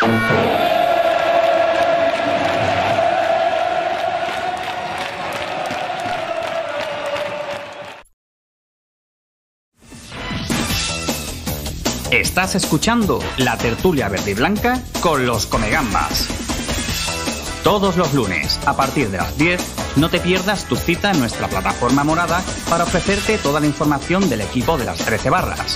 Estás escuchando la tertulia verde y blanca con los Comegambas. Todos los lunes, a partir de las 10, no te pierdas tu cita en nuestra plataforma morada para ofrecerte toda la información del equipo de las 13 barras.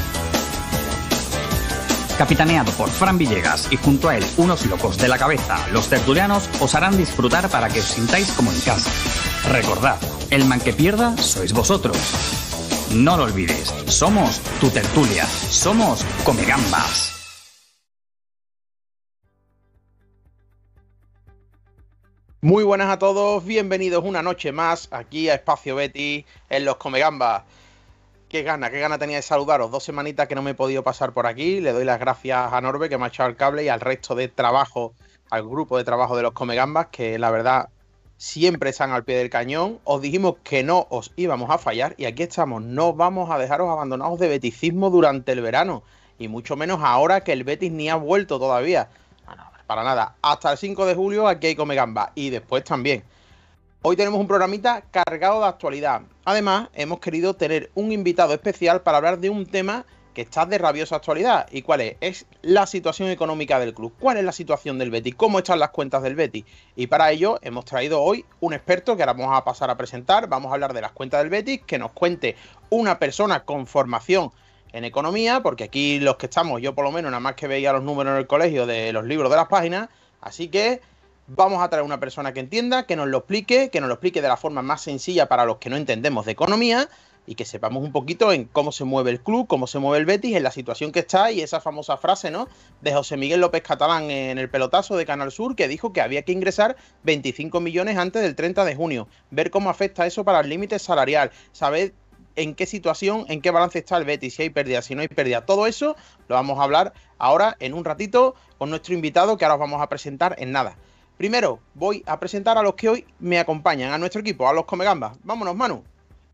Capitaneado por Fran Villegas y junto a él unos locos de la cabeza, los tertulianos os harán disfrutar para que os sintáis como en casa. Recordad, el man que pierda sois vosotros. No lo olvides, somos tu tertulia, somos Comegambas. Muy buenas a todos, bienvenidos una noche más aquí a Espacio Betis en los Comegambas. Qué gana tenía de saludaros, 2 semanitas que no me he podido pasar por aquí. Le doy las gracias a Norbe que me ha echado el cable y al resto de trabajo, al grupo de trabajo de los Comegambas, que la verdad siempre están al pie del cañón. Os dijimos que no os íbamos a fallar y aquí estamos. No vamos a dejaros abandonados de beticismo durante el verano y mucho menos ahora que el Betis ni ha vuelto todavía. No, para nada. Hasta el 5 de julio aquí hay Comegambas y después también. Hoy tenemos un programita cargado de actualidad. Además, hemos querido tener un invitado especial para hablar de un tema que está de rabiosa actualidad. ¿Y cuál es? Es la situación económica del club. ¿Cuál es la situación del Betis? ¿Cómo están las cuentas del Betis? Y para ello hemos traído hoy un experto que ahora vamos a pasar a presentar. Vamos a hablar de las cuentas del Betis, que nos cuente una persona con formación en economía, porque aquí los que estamos, yo por lo menos nada más que veía los números en el colegio de los libros de las páginas. Así que vamos a traer una persona que entienda, que nos lo explique de la forma más sencilla para los que no entendemos de economía y que sepamos un poquito en cómo se mueve el club, cómo se mueve el Betis, en la situación que está y esa famosa frase, ¿no?, de José Miguel López Catalán en el pelotazo de Canal Sur, que dijo que había que ingresar 25 millones antes del 30 de junio, ver cómo afecta eso para el límite salarial, saber en qué situación, en qué balance está el Betis, si hay pérdida, si no hay pérdida. Todo eso lo vamos a hablar ahora en un ratito con nuestro invitado que ahora os vamos a presentar en nada. Primero voy a presentar a los que hoy me acompañan, a nuestro equipo, a los Comegambas. Vámonos, Manu.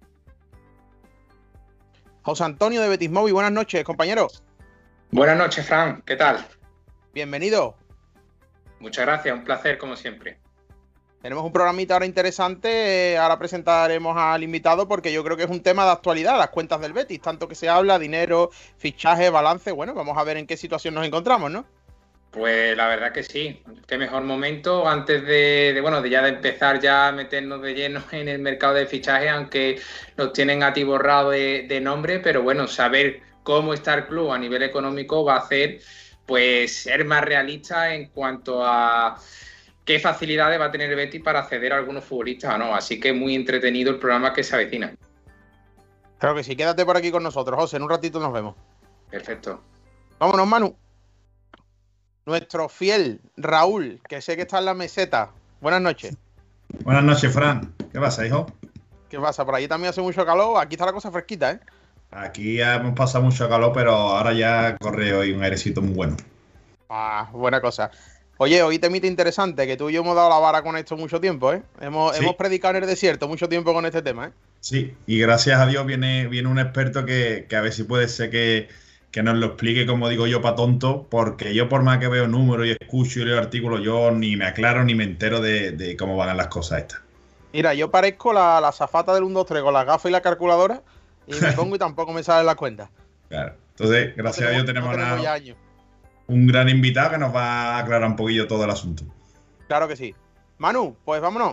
José Antonio de Betis Móvil, buenas noches, compañero. Buenas noches, Fran, ¿qué tal? Bienvenido. Muchas gracias, un placer como siempre. Tenemos un programita ahora interesante, ahora presentaremos al invitado porque yo creo que es un tema de actualidad, las cuentas del Betis, tanto que se habla, dinero, fichaje, balance, bueno, vamos a ver en qué situación nos encontramos, ¿no? Pues la verdad que sí, qué mejor momento antes de empezar ya a meternos de lleno en el mercado de fichaje, aunque nos tienen atiborrado de nombre, pero bueno, saber cómo está el club a nivel económico va a hacer pues ser más realista en cuanto a qué facilidades va a tener el Betis para acceder a algunos futbolistas o no, así que muy entretenido el programa que se avecina. Claro que sí, quédate por aquí con nosotros, José, en un ratito nos vemos. Perfecto. Vámonos, Manu. Nuestro fiel Raúl, que sé que está en la meseta. Buenas noches. Buenas noches, Fran. ¿Qué pasa, hijo? ¿Qué pasa? Por allí también hace mucho calor. Aquí está la cosa fresquita, ¿eh? Aquí ya hemos pasado mucho calor, pero ahora ya corre hoy un airecito muy bueno. Ah, buena cosa. Oye, hoy temita interesante, que tú y yo hemos dado la vara con esto mucho tiempo, ¿eh? Hemos predicado en el desierto mucho tiempo con este tema, ¿eh? Sí, y gracias a Dios viene un experto que a ver si puede ser que nos lo explique, como digo yo, para tonto, porque yo por más que veo números y escucho y leo artículos, yo ni me aclaro ni me entero de cómo van las cosas estas. Mira, yo parezco la azafata del 1-2-3 con las gafas y la calculadora y me pongo y tampoco me salen las cuentas. Claro, entonces, gracias a Dios tenemos ya años. Un gran invitado que nos va a aclarar un poquillo todo el asunto. Claro que sí. Manu, pues vámonos.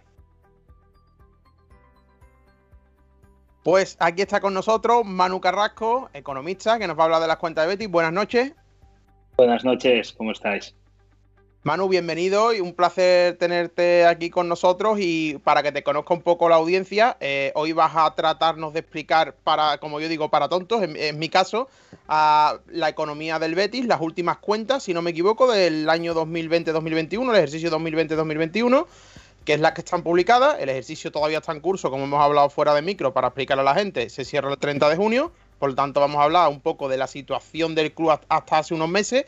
Pues aquí está con nosotros Manu Carrasco, economista, que nos va a hablar de las cuentas de Betis. Buenas noches. Buenas noches, ¿cómo estáis? Manu, bienvenido y un placer tenerte aquí con nosotros. Y para que te conozca un poco la audiencia, hoy vas a tratarnos de explicar, como yo digo, para tontos, en mi caso, la economía del Betis, las últimas cuentas, si no me equivoco, del año 2020-2021, el ejercicio 2020-2021, que es las que están publicadas. El ejercicio todavía está en curso, como hemos hablado fuera de micro, para explicarle a la gente. Se cierra el 30 de junio, por lo tanto vamos a hablar un poco de la situación del club hasta hace unos meses.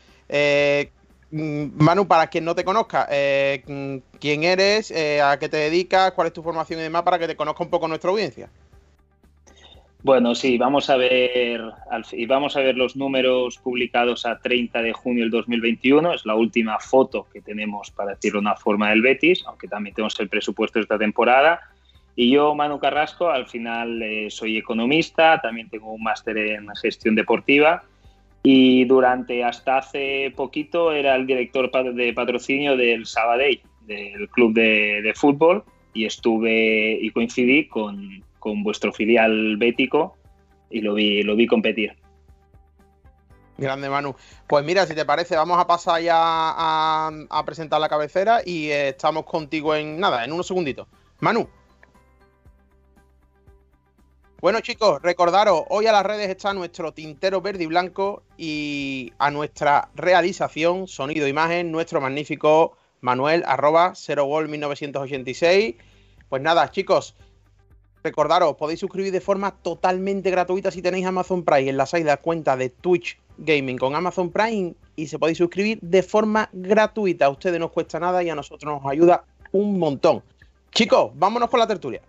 Manu, para quien no te conozca, ¿quién eres? ¿A qué te dedicas? ¿Cuál es tu formación y demás? Para que te conozca un poco nuestra audiencia. Bueno, sí, vamos a ver los números publicados a 30 de junio del 2021. Es la última foto que tenemos, para decirlo de una forma, del Betis, aunque también tenemos el presupuesto de esta temporada. Y yo, Manu Carrasco, al final soy economista, también tengo un máster en gestión deportiva y hasta hace poquito era el director de patrocinio del Sabadell, del club de fútbol, y coincidí con vuestro filial bético y lo vi competir. Grande, Manu. Pues mira, si te parece, vamos a pasar ya a presentar la cabecera y estamos contigo en unos segunditos. Manu. Bueno, chicos, recordaros, hoy a las redes está nuestro tintero verde y blanco y a nuestra realización, sonido e imagen, nuestro magnífico Manuel, @0gol1986. Pues nada, chicos, recordaros, podéis suscribir de forma totalmente gratuita si tenéis Amazon Prime. Enlazáis la cuenta de Twitch Gaming con Amazon Prime y se podéis suscribir de forma gratuita. A ustedes no os cuesta nada y a nosotros nos ayuda un montón. Chicos, vámonos con la tertulia.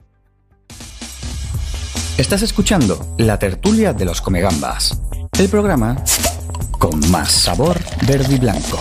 Estás escuchando La Tertulia de los Comegambas, el programa con más sabor verde y blanco.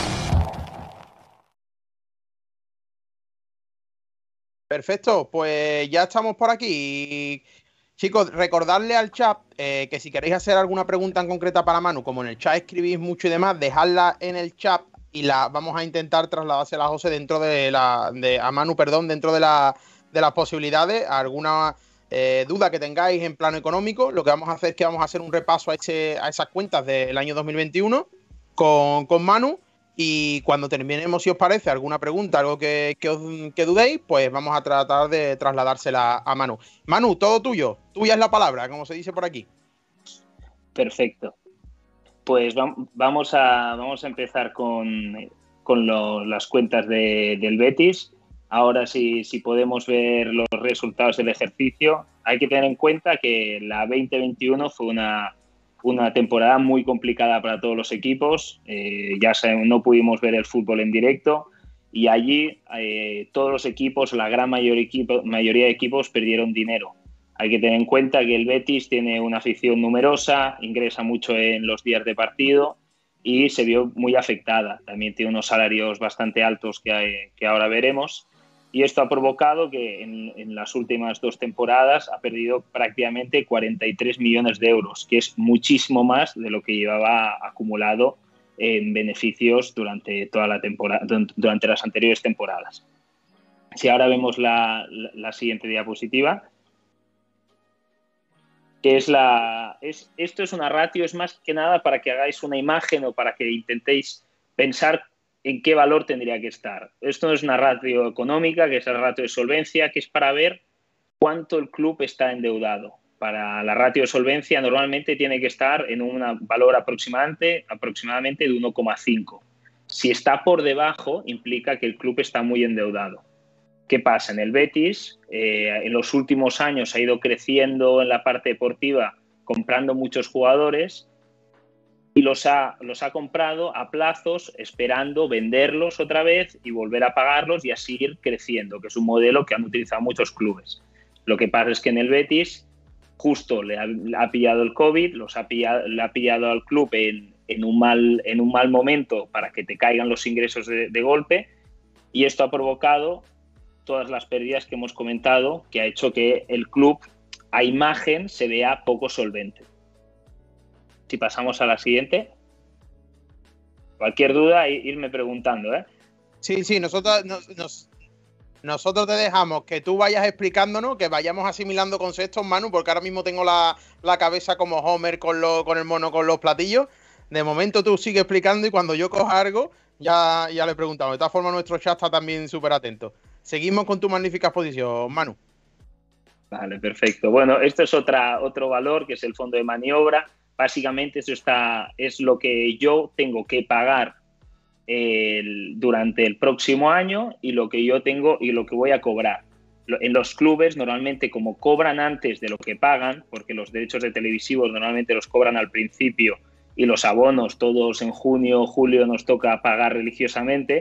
Perfecto, pues ya estamos por aquí. Chicos, recordarle al chat que si queréis hacer alguna pregunta en concreta para Manu, como en el chat escribís mucho y demás, dejadla en el chat y la vamos a intentar trasladársela a José dentro de dentro de las posibilidades. Alguna duda que tengáis en plano económico, lo que vamos a hacer es que vamos a hacer un repaso a esas cuentas del año 2021 con Manu. Y cuando terminemos, si os parece, alguna pregunta, algo que dudéis, pues vamos a tratar de trasladársela a Manu. Manu, todo tuyo. Tuya es la palabra, como se dice por aquí. Perfecto. Pues vamos a empezar con las cuentas del Betis. Ahora, si podemos ver los resultados del ejercicio, hay que tener en cuenta que la 2021 fue una temporada muy complicada para todos los equipos. Ya sabemos, no pudimos ver el fútbol en directo y allí todos los equipos, la gran mayoría de equipos perdieron dinero. Hay que tener en cuenta que el Betis tiene una afición numerosa, ingresa mucho en los días de partido y se vio muy afectada. También tiene unos salarios bastante altos que ahora veremos. Y esto ha provocado que en las últimas 2 temporadas ha perdido prácticamente 43 millones de euros, que es muchísimo más de lo que llevaba acumulado en beneficios durante toda la temporada, durante las anteriores temporadas. Si ahora vemos la siguiente diapositiva, que esto es una ratio, es más que nada para que hagáis una imagen o para que intentéis pensar en qué valor tendría que estar. Esto no es una ratio económica, que es la ratio de solvencia, que es para ver cuánto el club está endeudado. Para la ratio de solvencia normalmente tiene que estar en un valor aproximadamente de 1,5. Si está por debajo, implica que el club está muy endeudado. ¿Qué pasa? En el Betis, en los últimos años ha ido creciendo en la parte deportiva, comprando muchos jugadores, y los ha comprado a plazos, esperando venderlos otra vez y volver a pagarlos y así ir creciendo, que es un modelo que han utilizado muchos clubes. Lo que pasa es que en el Betis justo le ha pillado el COVID, le ha pillado al club en un mal momento para que te caigan los ingresos de golpe, y esto ha provocado todas las pérdidas que hemos comentado, que ha hecho que el club a imagen se vea poco solvente. Si pasamos a la siguiente. Cualquier duda, irme preguntando, ¿eh? Sí, nosotros te dejamos que tú vayas explicándonos, que vayamos asimilando conceptos, Manu, porque ahora mismo tengo la cabeza como Homer con el mono con los platillos. De momento tú sigue explicando y cuando yo coja algo, ya le preguntamos. De todas formas, nuestro chat está también súper atento. Seguimos con tu magnífica exposición, Manu. Vale, perfecto. Bueno, esto es otro valor, que es el fondo de maniobra. Básicamente eso es lo que yo tengo que pagar durante el próximo año y lo que yo tengo y lo que voy a cobrar. En los clubes normalmente, como cobran antes de lo que pagan, porque los derechos de televisivos normalmente los cobran al principio y los abonos todos en junio o julio nos toca pagar religiosamente,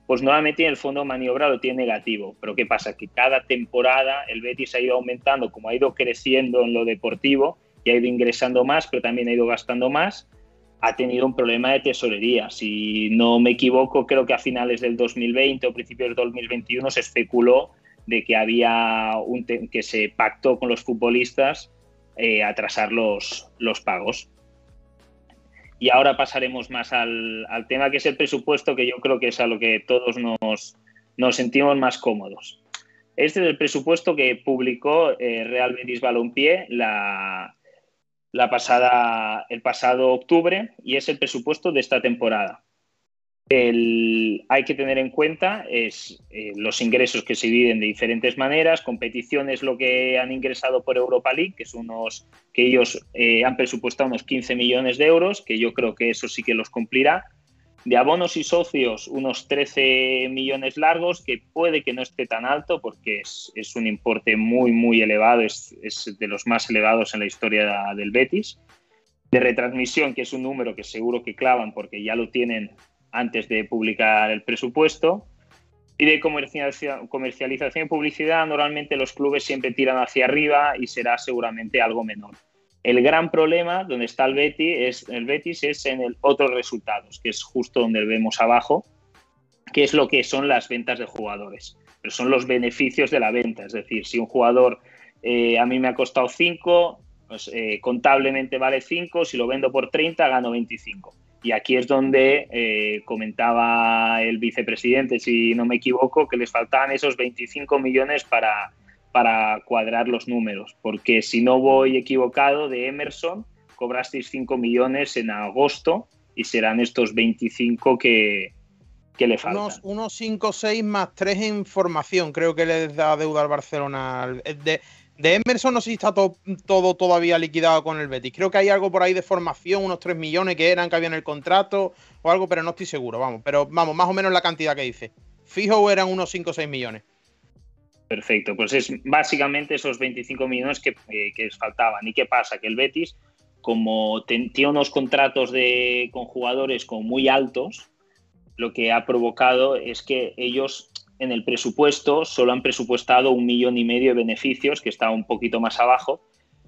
pues normalmente el fondo de maniobra lo tiene negativo. Pero ¿qué pasa? Que cada temporada el Betis ha ido aumentando, como ha ido creciendo en lo deportivo y ha ido ingresando más, pero también ha ido gastando más, ha tenido un problema de tesorería. Si no me equivoco, creo que a finales del 2020 o principios del 2021 se especuló de que había que se pactó con los futbolistas atrasar los pagos. Y ahora pasaremos más al tema que es el presupuesto, que yo creo que es a lo que todos nos sentimos más cómodos. Este es el presupuesto que publicó Real Betis Balompié el pasado octubre, y es el presupuesto de esta temporada. Hay que tener en cuenta los ingresos que se dividen de diferentes maneras. Competición es lo que han ingresado por Europa League, que ellos han presupuestado unos 15 millones de euros, que yo creo que eso sí que los cumplirá. De abonos y socios, unos 13 millones largos, que puede que no esté tan alto porque es un importe muy, muy elevado, es de los más elevados en la historia del Betis. De retransmisión, que es un número que seguro que clavan porque ya lo tienen antes de publicar el presupuesto. Y de comercialización y publicidad, normalmente los clubes siempre tiran hacia arriba y será seguramente algo menor. El gran problema donde está el Betis es en otros resultados, que es justo donde vemos abajo, que es lo que son las ventas de jugadores. Pero son los beneficios de la venta. Es decir, si un jugador a mí me ha costado 5, pues, contablemente vale 5, si lo vendo por 30 gano 25. Y aquí es donde comentaba el vicepresidente, si no me equivoco, que les faltaban esos 25 millones para cuadrar los números. Porque si no voy equivocado, de Emerson cobrasteis 5 millones en agosto y serán estos 25 que le faltan. Unos 5 o 6 más 3 en formación, creo que les da deuda al Barcelona. De Emerson no sé si está todo todavía liquidado con el Betis. Creo que hay algo por ahí de formación, unos 3 millones que había en el contrato o algo, pero no estoy seguro. Pero más o menos la cantidad que dice. Fijo eran unos 5 o 6 millones. Perfecto, pues es básicamente esos 25 millones que les faltaban. ¿Y qué pasa? Que el Betis, como tiene unos contratos con jugadores como muy altos, lo que ha provocado es que ellos en el presupuesto solo han presupuestado 1,5 millones de beneficios, que está un poquito más abajo.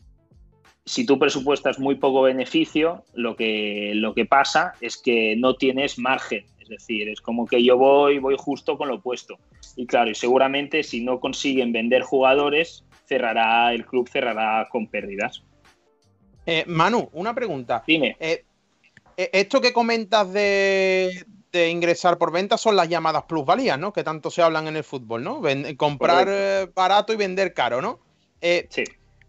Si tú presupuestas muy poco beneficio, lo que pasa es que no tienes margen. Es decir, es como que yo voy justo con lo opuesto. Y claro, y seguramente si no consiguen vender jugadores, el club cerrará con pérdidas. Manu, una pregunta. Dime. Esto que comentas de ingresar por venta son las llamadas plusvalías, ¿no? Que tanto se hablan en el fútbol, ¿no? Comprar barato y vender caro, ¿no? Sí.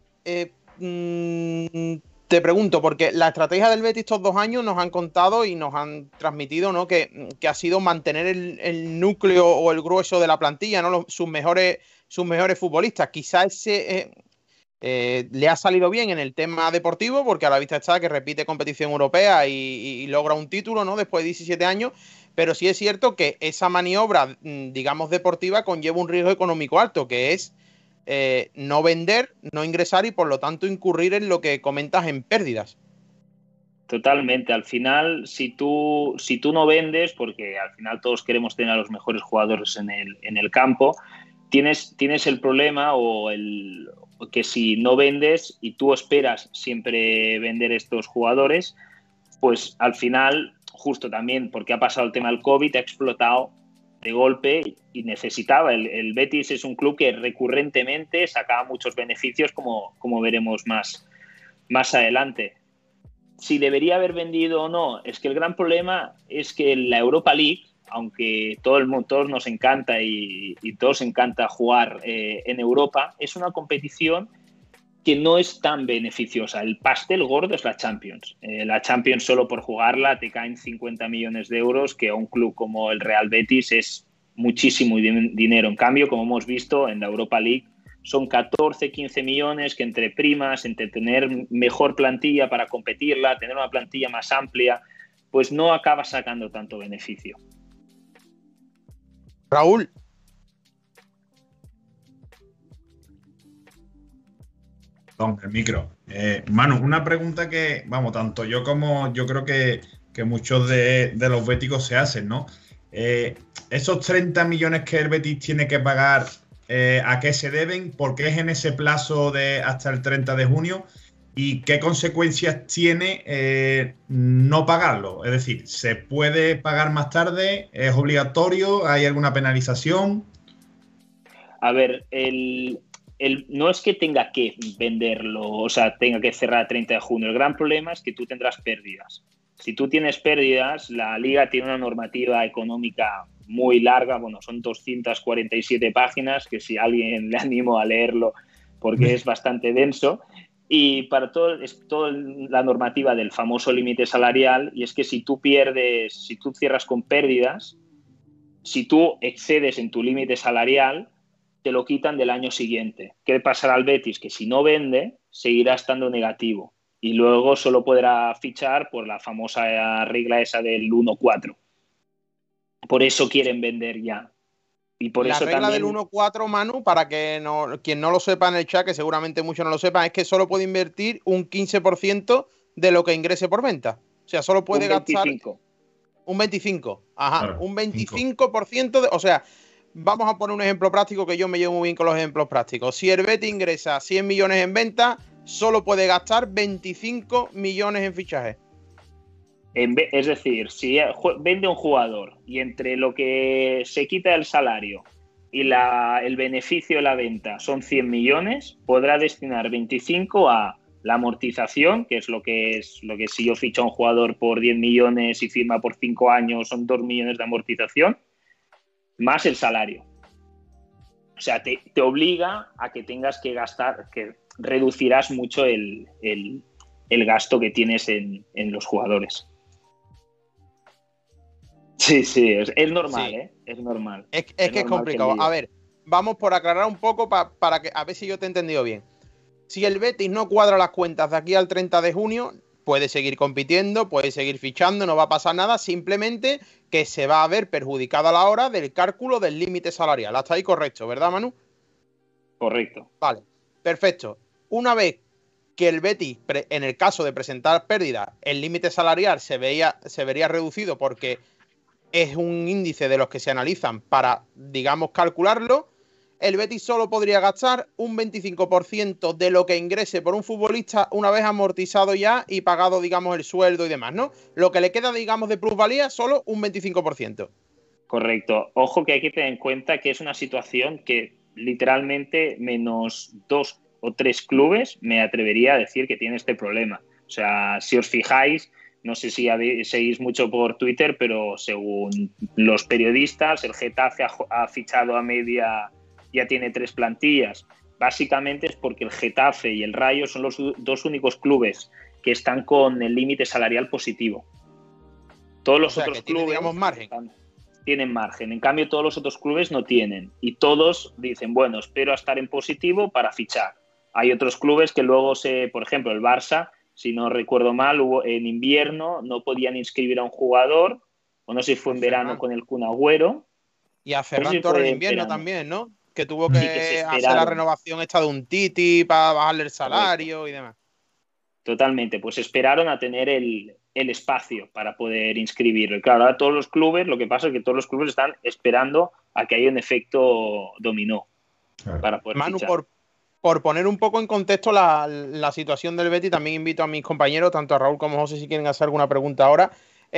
Te pregunto, porque la estrategia del Betis estos 2 años nos han contado y nos han transmitido, ¿no? Que ha sido mantener el núcleo o el grueso de la plantilla, ¿no? Sus mejores futbolistas. Quizás le ha salido bien en el tema deportivo, porque a la vista está que repite competición europea y logra un título, ¿no? Después de 17 años. Pero sí es cierto que esa maniobra, digamos, deportiva conlleva un riesgo económico alto, que es no vender, no ingresar y por lo tanto incurrir en lo que comentas en pérdidas. Totalmente. Al final, si tú no vendes, porque al final todos queremos tener a los mejores jugadores en el campo, tienes el problema que si no vendes y tú esperas siempre vender estos jugadores, pues al final, justo también porque ha pasado el tema del COVID, ha explotado de golpe y necesitaba. El Betis es un club que recurrentemente sacaba muchos beneficios, como veremos más adelante. Si debería haber vendido o no, es que el gran problema es que la Europa League, aunque todos nos encanta y todos encanta jugar en Europa, es una competición que no es tan beneficiosa. El pastel gordo es la Champions. La Champions, solo por jugarla te caen 50 millones de euros, que a un club como el Real Betis es muchísimo dinero. En cambio, como hemos visto en la Europa League, son 14, 15 millones que entre primas, entre tener mejor plantilla para competirla, tener una plantilla más amplia, pues no acaba sacando tanto beneficio. Raúl. El micro. Manu, una pregunta que, vamos, tanto yo como yo creo que muchos de los béticos se hacen, ¿no? Esos 30 millones que el Betis tiene que pagar, ¿a qué se deben? ¿Por qué es en ese plazo de hasta el 30 de junio? ¿Y qué consecuencias tiene no pagarlo? Es decir, ¿se puede pagar más tarde? ¿Es obligatorio? ¿Hay alguna penalización? A ver, no es que tenga que venderlo, o sea, tenga que cerrar el 30 de junio. El gran problema es que tú tendrás pérdidas. Si tú tienes pérdidas, la Liga tiene una normativa económica muy larga, bueno, son 247 páginas, que si a alguien le animo a leerlo porque es bastante denso. Y para todo es toda la normativa del famoso límite salarial, y es que si tú cierras con pérdidas, si tú excedes en tu límite salarial, te lo quitan del año siguiente. ¿Qué pasará al Betis? Que si no vende, seguirá estando negativo y luego solo podrá fichar por la famosa regla esa del 1-4. Por eso quieren vender ya. Y por la eso regla también... del 1-4, Manu, para que quien no lo sepa en el chat, que seguramente muchos no lo sepan, es que solo puede invertir un 15% de lo que ingrese por venta. O sea, solo puede gastar un 25%. Ajá, claro, un 25% o sea, vamos a poner un ejemplo práctico que yo me llevo muy bien con los ejemplos prácticos. Si el Betis ingresa 100 millones en venta, solo puede gastar 25 millones en fichaje. Es decir, si vende un jugador y entre lo que se quita el salario y el beneficio de la venta son 100 millones, podrá destinar 25 a la amortización, que es lo que si yo ficho a un jugador por 10 millones y firma por 5 años, son 2 millones de amortización, más el salario. O sea, te obliga a que tengas que gastar, que reducirás mucho el gasto que tienes en los jugadores. Sí, es normal, sí. Es normal. Es que es complicado. A ver, vamos por aclarar un poco para que a ver si yo te he entendido bien. Si el Betis no cuadra las cuentas de aquí al 30 de junio, puede seguir compitiendo, puede seguir fichando, no va a pasar nada, simplemente que se va a ver perjudicada a la hora del cálculo del límite salarial. Hasta ahí correcto, ¿verdad, Manu? Correcto. Vale, perfecto. Una vez que el Betis, en el caso de presentar pérdidas, el límite salarial se vería reducido porque es un índice de los que se analizan para, digamos, calcularlo, el Betis solo podría gastar un 25% de lo que ingrese por un futbolista una vez amortizado ya y pagado, digamos, el sueldo y demás, ¿no? Lo que le queda, digamos, de plusvalía, solo un 25%. Correcto. Ojo que hay que tener en cuenta que es una situación que literalmente menos 2 o 3 clubes me atrevería a decir que tiene este problema. O sea, si os fijáis, no sé si seguís mucho por Twitter, pero según los periodistas, el Getafe ha fichado a media, ya tiene 3 plantillas. Básicamente es porque el Getafe y el Rayo son los 2 únicos clubes que están con el límite salarial positivo. Todos los otros clubes, digamos, margen. Tienen margen. En cambio, todos los otros clubes no tienen. Y todos dicen, bueno, espero a estar en positivo para fichar. Hay otros clubes que luego por ejemplo, el Barça, si no recuerdo mal, en invierno no podían inscribir a un jugador, o no sé si fue en verano con el Kun Agüero. Y a Ferran Torres en invierno también, ¿no? Que tuvo que hacer la renovación esta de un Titi para bajarle el salario y demás. Totalmente, pues esperaron a tener el espacio para poder inscribirlo. Y claro, ahora todos los clubes, lo que pasa es que todos los clubes están esperando a que haya un efecto dominó para poder Manu, fichar. Por poner un poco en contexto la situación del Betis, también invito a mis compañeros, tanto a Raúl como a José, si quieren hacer alguna pregunta ahora.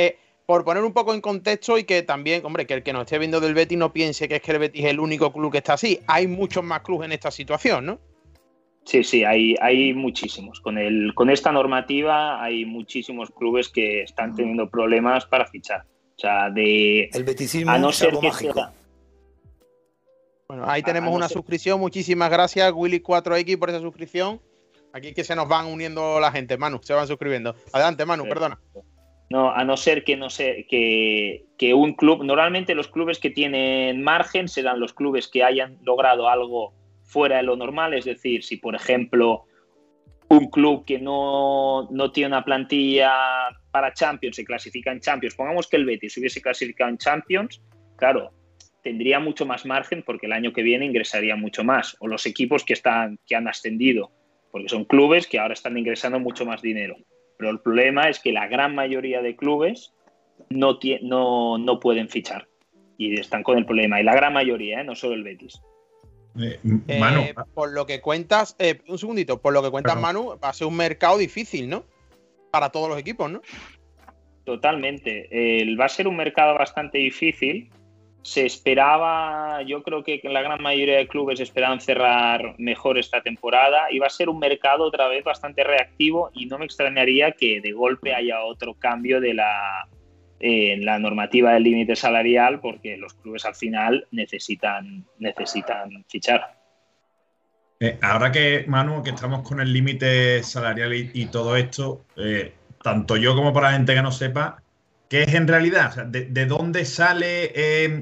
Por poner un poco en contexto y que también, hombre, que el que nos esté viendo del Betis no piense que es que el Betis es el único club que está así. Hay muchos más clubes en esta situación, ¿no? Sí, hay muchísimos. Con esta normativa hay muchísimos clubes que están teniendo problemas para fichar. O sea, el betisismo a no ser que mágico. sea... Bueno, ahí tenemos una suscripción. Muchísimas gracias, Willy4X, por esa suscripción. Aquí es que se nos van uniendo la gente, Manu, se van suscribiendo. Adelante, Manu, perdona. No, a no ser que un club... Normalmente los clubes que tienen margen serán los clubes que hayan logrado algo fuera de lo normal. Es decir, si por ejemplo un club que no tiene una plantilla para Champions se clasifica en Champions, pongamos que el Betis se hubiese clasificado en Champions, claro, tendría mucho más margen porque el año que viene ingresaría mucho más, o los equipos que han ascendido, porque son clubes que ahora están ingresando mucho más dinero. Pero el problema es que la gran mayoría de clubes no pueden fichar. y están con el problema. Y la gran mayoría, no solo el Betis. Manu. Por lo que cuentas, un segundito, por lo que cuentas, Manu, va a ser un mercado difícil, ¿no? Para todos los equipos, ¿no? Totalmente. Va a ser un mercado bastante difícil. Se esperaba, yo creo que la gran mayoría de clubes esperaban cerrar mejor esta temporada y va a ser un mercado otra vez bastante reactivo y no me extrañaría que de golpe haya otro cambio de en la normativa del límite salarial porque los clubes al final necesitan fichar. Ahora que, Manu, que estamos con el límite salarial y todo esto, tanto yo como para la gente que no sepa, ¿qué es en realidad? O sea, ¿de dónde sale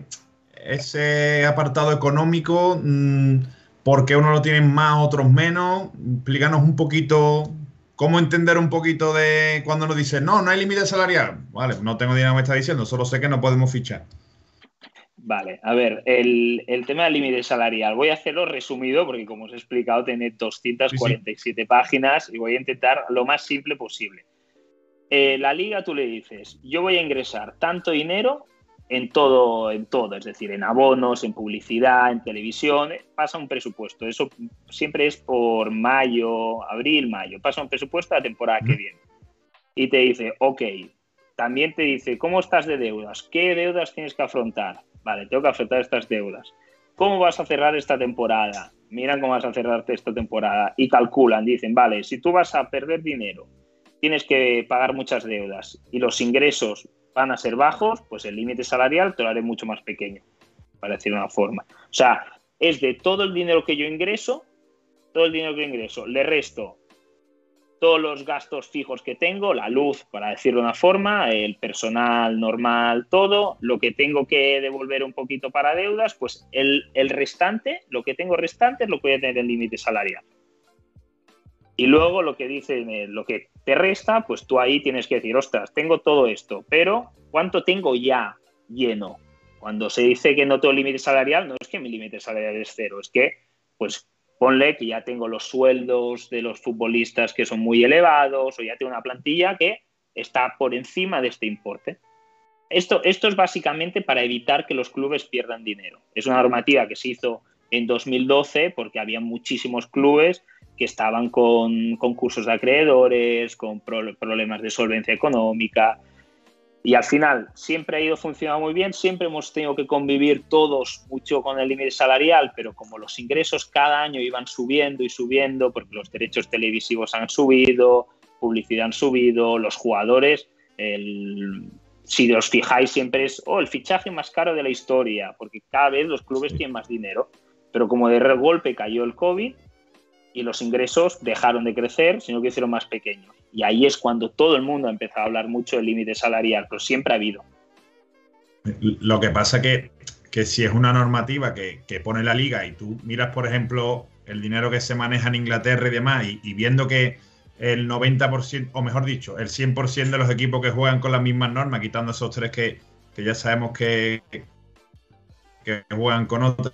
ese apartado económico? ¿Por qué unos lo tienen más, otros menos? Explícanos un poquito, cómo entender un poquito de cuando nos dicen, no hay límite salarial. Vale, no tengo idea de lo que me está diciendo, solo sé que no podemos fichar. Vale, a ver, el tema del límite salarial, voy a hacerlo resumido porque como os he explicado tiene 247 páginas y voy a intentar lo más simple posible. La liga tú le dices, yo voy a ingresar tanto dinero en todo, es decir, en abonos, en publicidad, en televisión, pasa un presupuesto, eso siempre es por abril, mayo, pasa un presupuesto a la temporada que viene y te dice, ok, también te dice, ¿cómo estás de deudas? ¿Qué deudas tienes que afrontar? Vale, tengo que afrontar estas deudas. ¿Cómo vas a cerrar esta temporada? Miran cómo vas a cerrar esta temporada y calculan, dicen, vale, si tú vas a perder dinero, tienes que pagar muchas deudas y los ingresos van a ser bajos, pues el límite salarial te lo haré mucho más pequeño, para decir una forma. O sea, es de todo el dinero que yo ingreso, le resto todos los gastos fijos que tengo, la luz, para decirlo de una forma, el personal normal, todo, lo que tengo que devolver un poquito para deudas, pues el restante, lo que tengo restante es lo que voy a tener en límite salarial. Y luego lo que dice, lo que te resta, pues tú ahí tienes que decir, ostras, tengo todo esto, pero ¿cuánto tengo ya lleno? Cuando se dice que no tengo límite salarial, no es que mi límite salarial es cero, es que, pues, ponle que ya tengo los sueldos de los futbolistas que son muy elevados o ya tengo una plantilla que está por encima de este importe. Esto es básicamente para evitar que los clubes pierdan dinero. Es una normativa que se hizo en 2012 porque había muchísimos clubes que estaban con concursos de acreedores, con problemas de solvencia económica. Y al final siempre ha ido funcionando muy bien, siempre hemos tenido que convivir todos mucho con el límite salarial, pero como los ingresos cada año iban subiendo y subiendo, porque los derechos televisivos han subido, publicidad han subido, los jugadores, si os fijáis siempre es el fichaje más caro de la historia, porque cada vez los clubes tienen más dinero, pero como de golpe cayó el COVID y los ingresos dejaron de crecer, sino que hicieron más pequeños. Y ahí es cuando todo el mundo ha empezado a hablar mucho del límite salarial, pero siempre ha habido. Lo que pasa que si es una normativa que pone la liga y tú miras, por ejemplo, el dinero que se maneja en Inglaterra y demás, y viendo que el 90%, o mejor dicho, el 100% de los equipos que juegan con las mismas normas, quitando esos tres que ya sabemos que juegan con otras,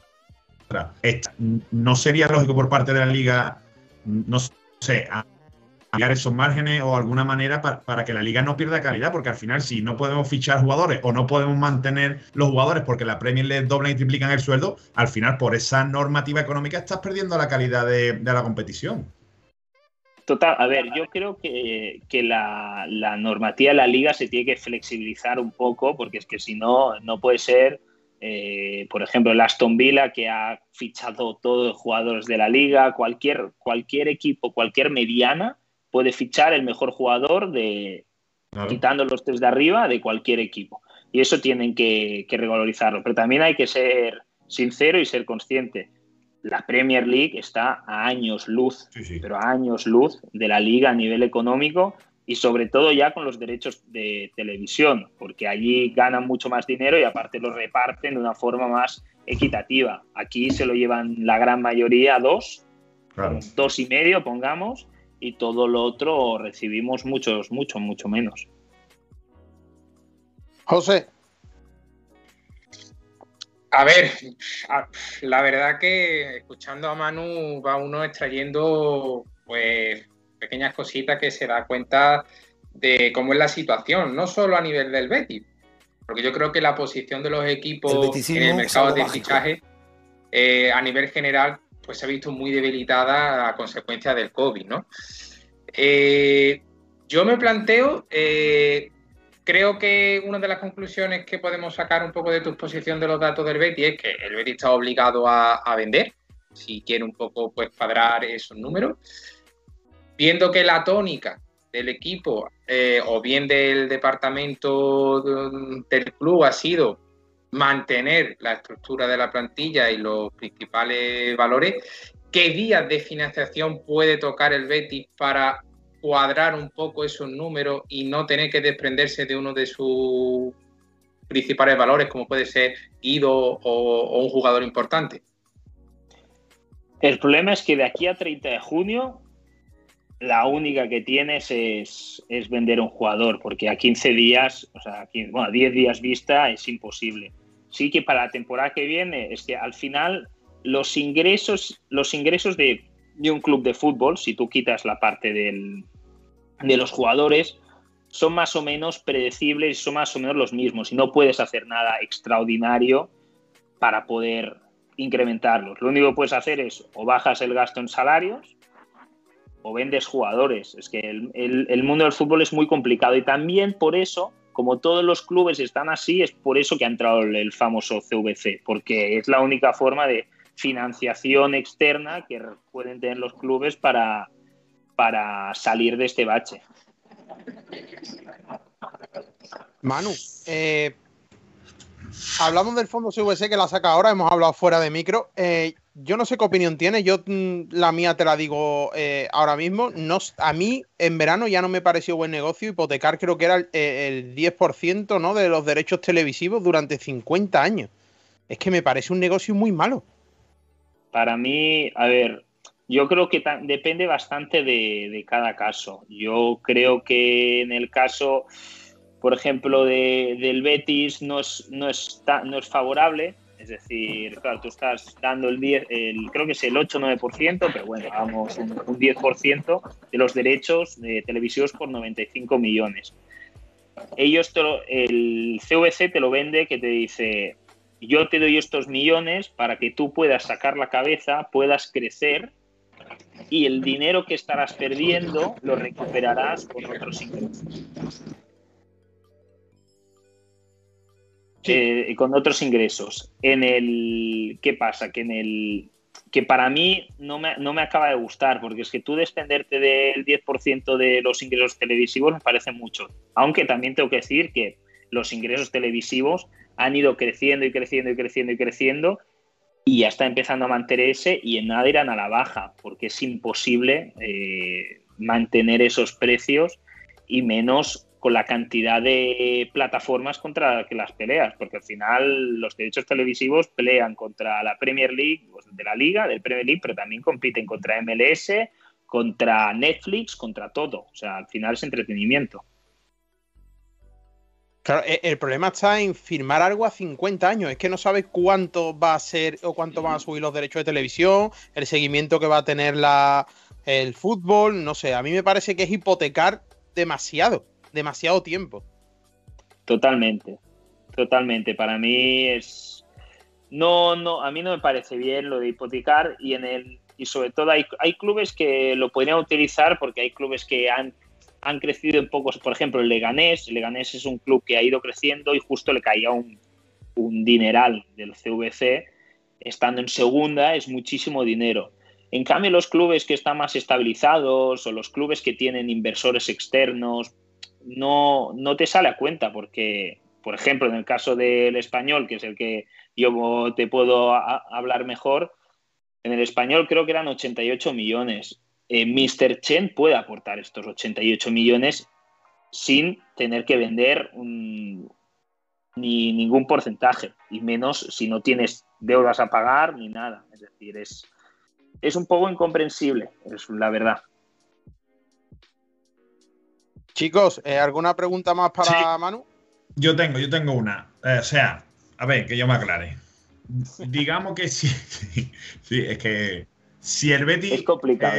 ¿no sería lógico por parte de la liga, no sé, ampliar esos márgenes o alguna manera para que la liga no pierda calidad? Porque al final, si no podemos fichar jugadores o no podemos mantener los jugadores porque la Premier les doblan y triplican el sueldo, al final, por esa normativa económica, estás perdiendo la calidad de la competición. Total, a ver, yo creo que la normativa de la liga se tiene que flexibilizar un poco, porque es que si no, no puede ser, por ejemplo, el Aston Villa, que ha fichado todos los jugadores de la liga, cualquier equipo, cualquier mediana, puede fichar el mejor jugador quitando los tres de arriba de cualquier equipo. Y eso tienen que regularizarlo. Pero también hay que ser sincero y ser consciente. La Premier League está a años luz, pero a años luz de la liga a nivel económico y sobre todo ya con los derechos de televisión, porque allí ganan mucho más dinero y aparte lo reparten de una forma más equitativa. Aquí se lo llevan la gran mayoría dos, claro, 2,5 pongamos, y todo lo otro recibimos mucho menos. José. A ver, la verdad que escuchando a Manu va uno extrayendo pues pequeñas cositas que se da cuenta de cómo es la situación, no solo a nivel del Betis, Porque yo creo que la posición de los equipos en el mercado de fichaje a nivel general pues se ha visto muy debilitada a consecuencia del COVID, ¿no? Yo me planteo, creo que una de las conclusiones que podemos sacar un poco de tu exposición de los datos del Betis es que el Betis está obligado a vender, si quiere un poco pues cuadrar esos números, viendo que la tónica del equipo o bien del departamento del club ha sido mantener la estructura de la plantilla y los principales valores. ¿Qué vías de financiación puede tocar el Betis para cuadrar un poco esos números y no tener que desprenderse de uno de sus principales valores, como puede ser Guido o un jugador importante? El problema es que de aquí a 30 de junio la única que tienes es vender un jugador, porque a 15 días, o sea, a 10 días vista es imposible. Sí que para la temporada que viene es que al final los ingresos de un club de fútbol, si tú quitas la parte de los jugadores, son más o menos predecibles y son más o menos los mismos y no puedes hacer nada extraordinario para poder incrementarlos. Lo único que puedes hacer es o bajas el gasto en salarios o vendes jugadores. Es que el mundo del fútbol es muy complicado y también por eso, como todos los clubes están así, es por eso que ha entrado el famoso CVC, porque es la única forma de financiación externa que pueden tener los clubes para salir de este bache. Manu, hablamos del fondo CVC que la saca ahora, hemos hablado fuera de micro. Yo no sé qué opinión tienes, yo la mía te la digo ahora mismo. No, a mí en verano ya no me pareció buen negocio hipotecar, creo que era el 10%, ¿no?, de los derechos televisivos durante 50 años. Es que me parece un negocio muy malo. Para mí, a ver, yo creo que depende bastante de cada caso. Yo creo que en el caso, por ejemplo, del Betis no es favorable. Es decir, claro, tú estás dando creo que es el 8-9%, pero bueno, vamos, un 10% de los derechos televisivos por 95 millones. El CVC te lo vende, que te dice: yo te doy estos millones para que tú puedas sacar la cabeza, puedas crecer y el dinero que estarás perdiendo lo recuperarás con otros ingresos. Con otros ingresos. ¿Qué pasa? Que para mí no me acaba de gustar, porque es que tú desprenderte del 10% de los ingresos televisivos me parece mucho. Aunque también tengo que decir que los ingresos televisivos han ido creciendo y creciendo y creciendo y creciendo y ya está empezando a mantenerse y en nada irán a la baja, porque es imposible mantener esos precios y menos con la cantidad de plataformas contra las que las peleas, porque al final los derechos televisivos pelean contra la Premier League, pues, de la Liga, del Premier League, pero también compiten contra MLS, contra Netflix, contra todo. O sea, al final es entretenimiento. Claro, el problema está en firmar algo a 50 años. Es que no sabes cuánto va a ser o cuánto van a subir los derechos de televisión, el seguimiento que va a tener el fútbol. No sé, a mí me parece que es hipotecar demasiado tiempo. Totalmente. Para mí es... No, a mí no me parece bien lo de hipotecar y sobre todo hay clubes que lo podrían utilizar porque hay clubes que han crecido en pocos. Por ejemplo, el Leganés es un club que ha ido creciendo y justo le caía un dineral del CVC. Estando en segunda es muchísimo dinero. En cambio, los clubes que están más estabilizados o los clubes que tienen inversores externos no te sale a cuenta porque, por ejemplo, en el caso del Español, que es el que yo te puedo hablar mejor, en el Español creo que eran 88 millones. Mr. Chen puede aportar estos 88 millones sin tener que vender ni ningún porcentaje, y menos si no tienes deudas a pagar ni nada. Es decir, es un poco incomprensible, es la verdad. Chicos, ¿alguna pregunta más para Manu? Yo tengo una. O sea, a ver, que yo me aclare. Digamos que sí, es que si el Betis es complicado.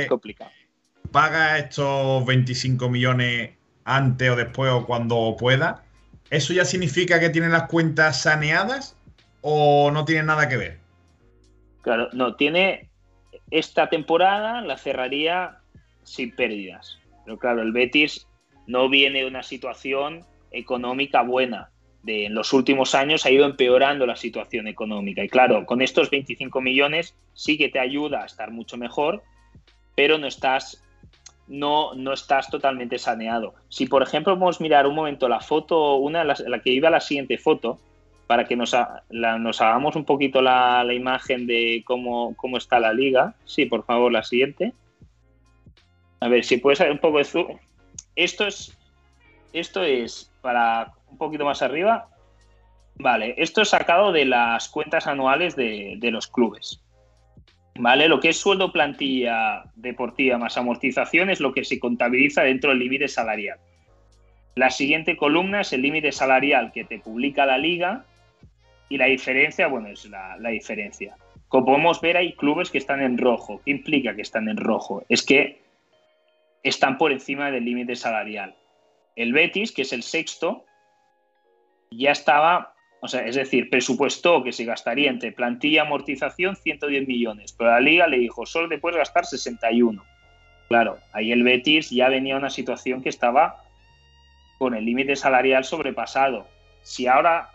paga estos 25 millones antes o después o cuando pueda, ¿eso ya significa que tienen las cuentas saneadas o no tiene nada que ver? Claro, no, tiene esta temporada la cerraría sin pérdidas. Pero claro, el Betis no viene de una situación económica buena. En los últimos años ha ido empeorando la situación económica. Y claro, con estos 25 millones sí que te ayuda a estar mucho mejor, pero no estás totalmente saneado. Si, por ejemplo, vamos a mirar un momento la foto, la que iba a la siguiente foto, para que nos hagamos un poquito la imagen de cómo está la liga. Sí, por favor, la siguiente. A ver, si puedes hacer un poco de zoom. Esto es para un poquito más arriba. Vale, esto es sacado de las cuentas anuales de los clubes. Vale, lo que es sueldo, plantilla deportiva más amortización es lo que se contabiliza dentro del límite salarial. La siguiente columna es el límite salarial que te publica la liga y la diferencia, bueno, es la diferencia. Como podemos ver, hay clubes que están en rojo. ¿Qué implica que están en rojo? Es que están por encima del límite salarial. El Betis, que es el sexto, ya estaba, o sea, es decir, presupuestó que se gastaría entre plantilla y amortización 110 millones, pero la Liga le dijo, solo te puedes gastar 61. Claro, ahí el Betis ya venía a una situación que estaba con el límite salarial sobrepasado. Si ahora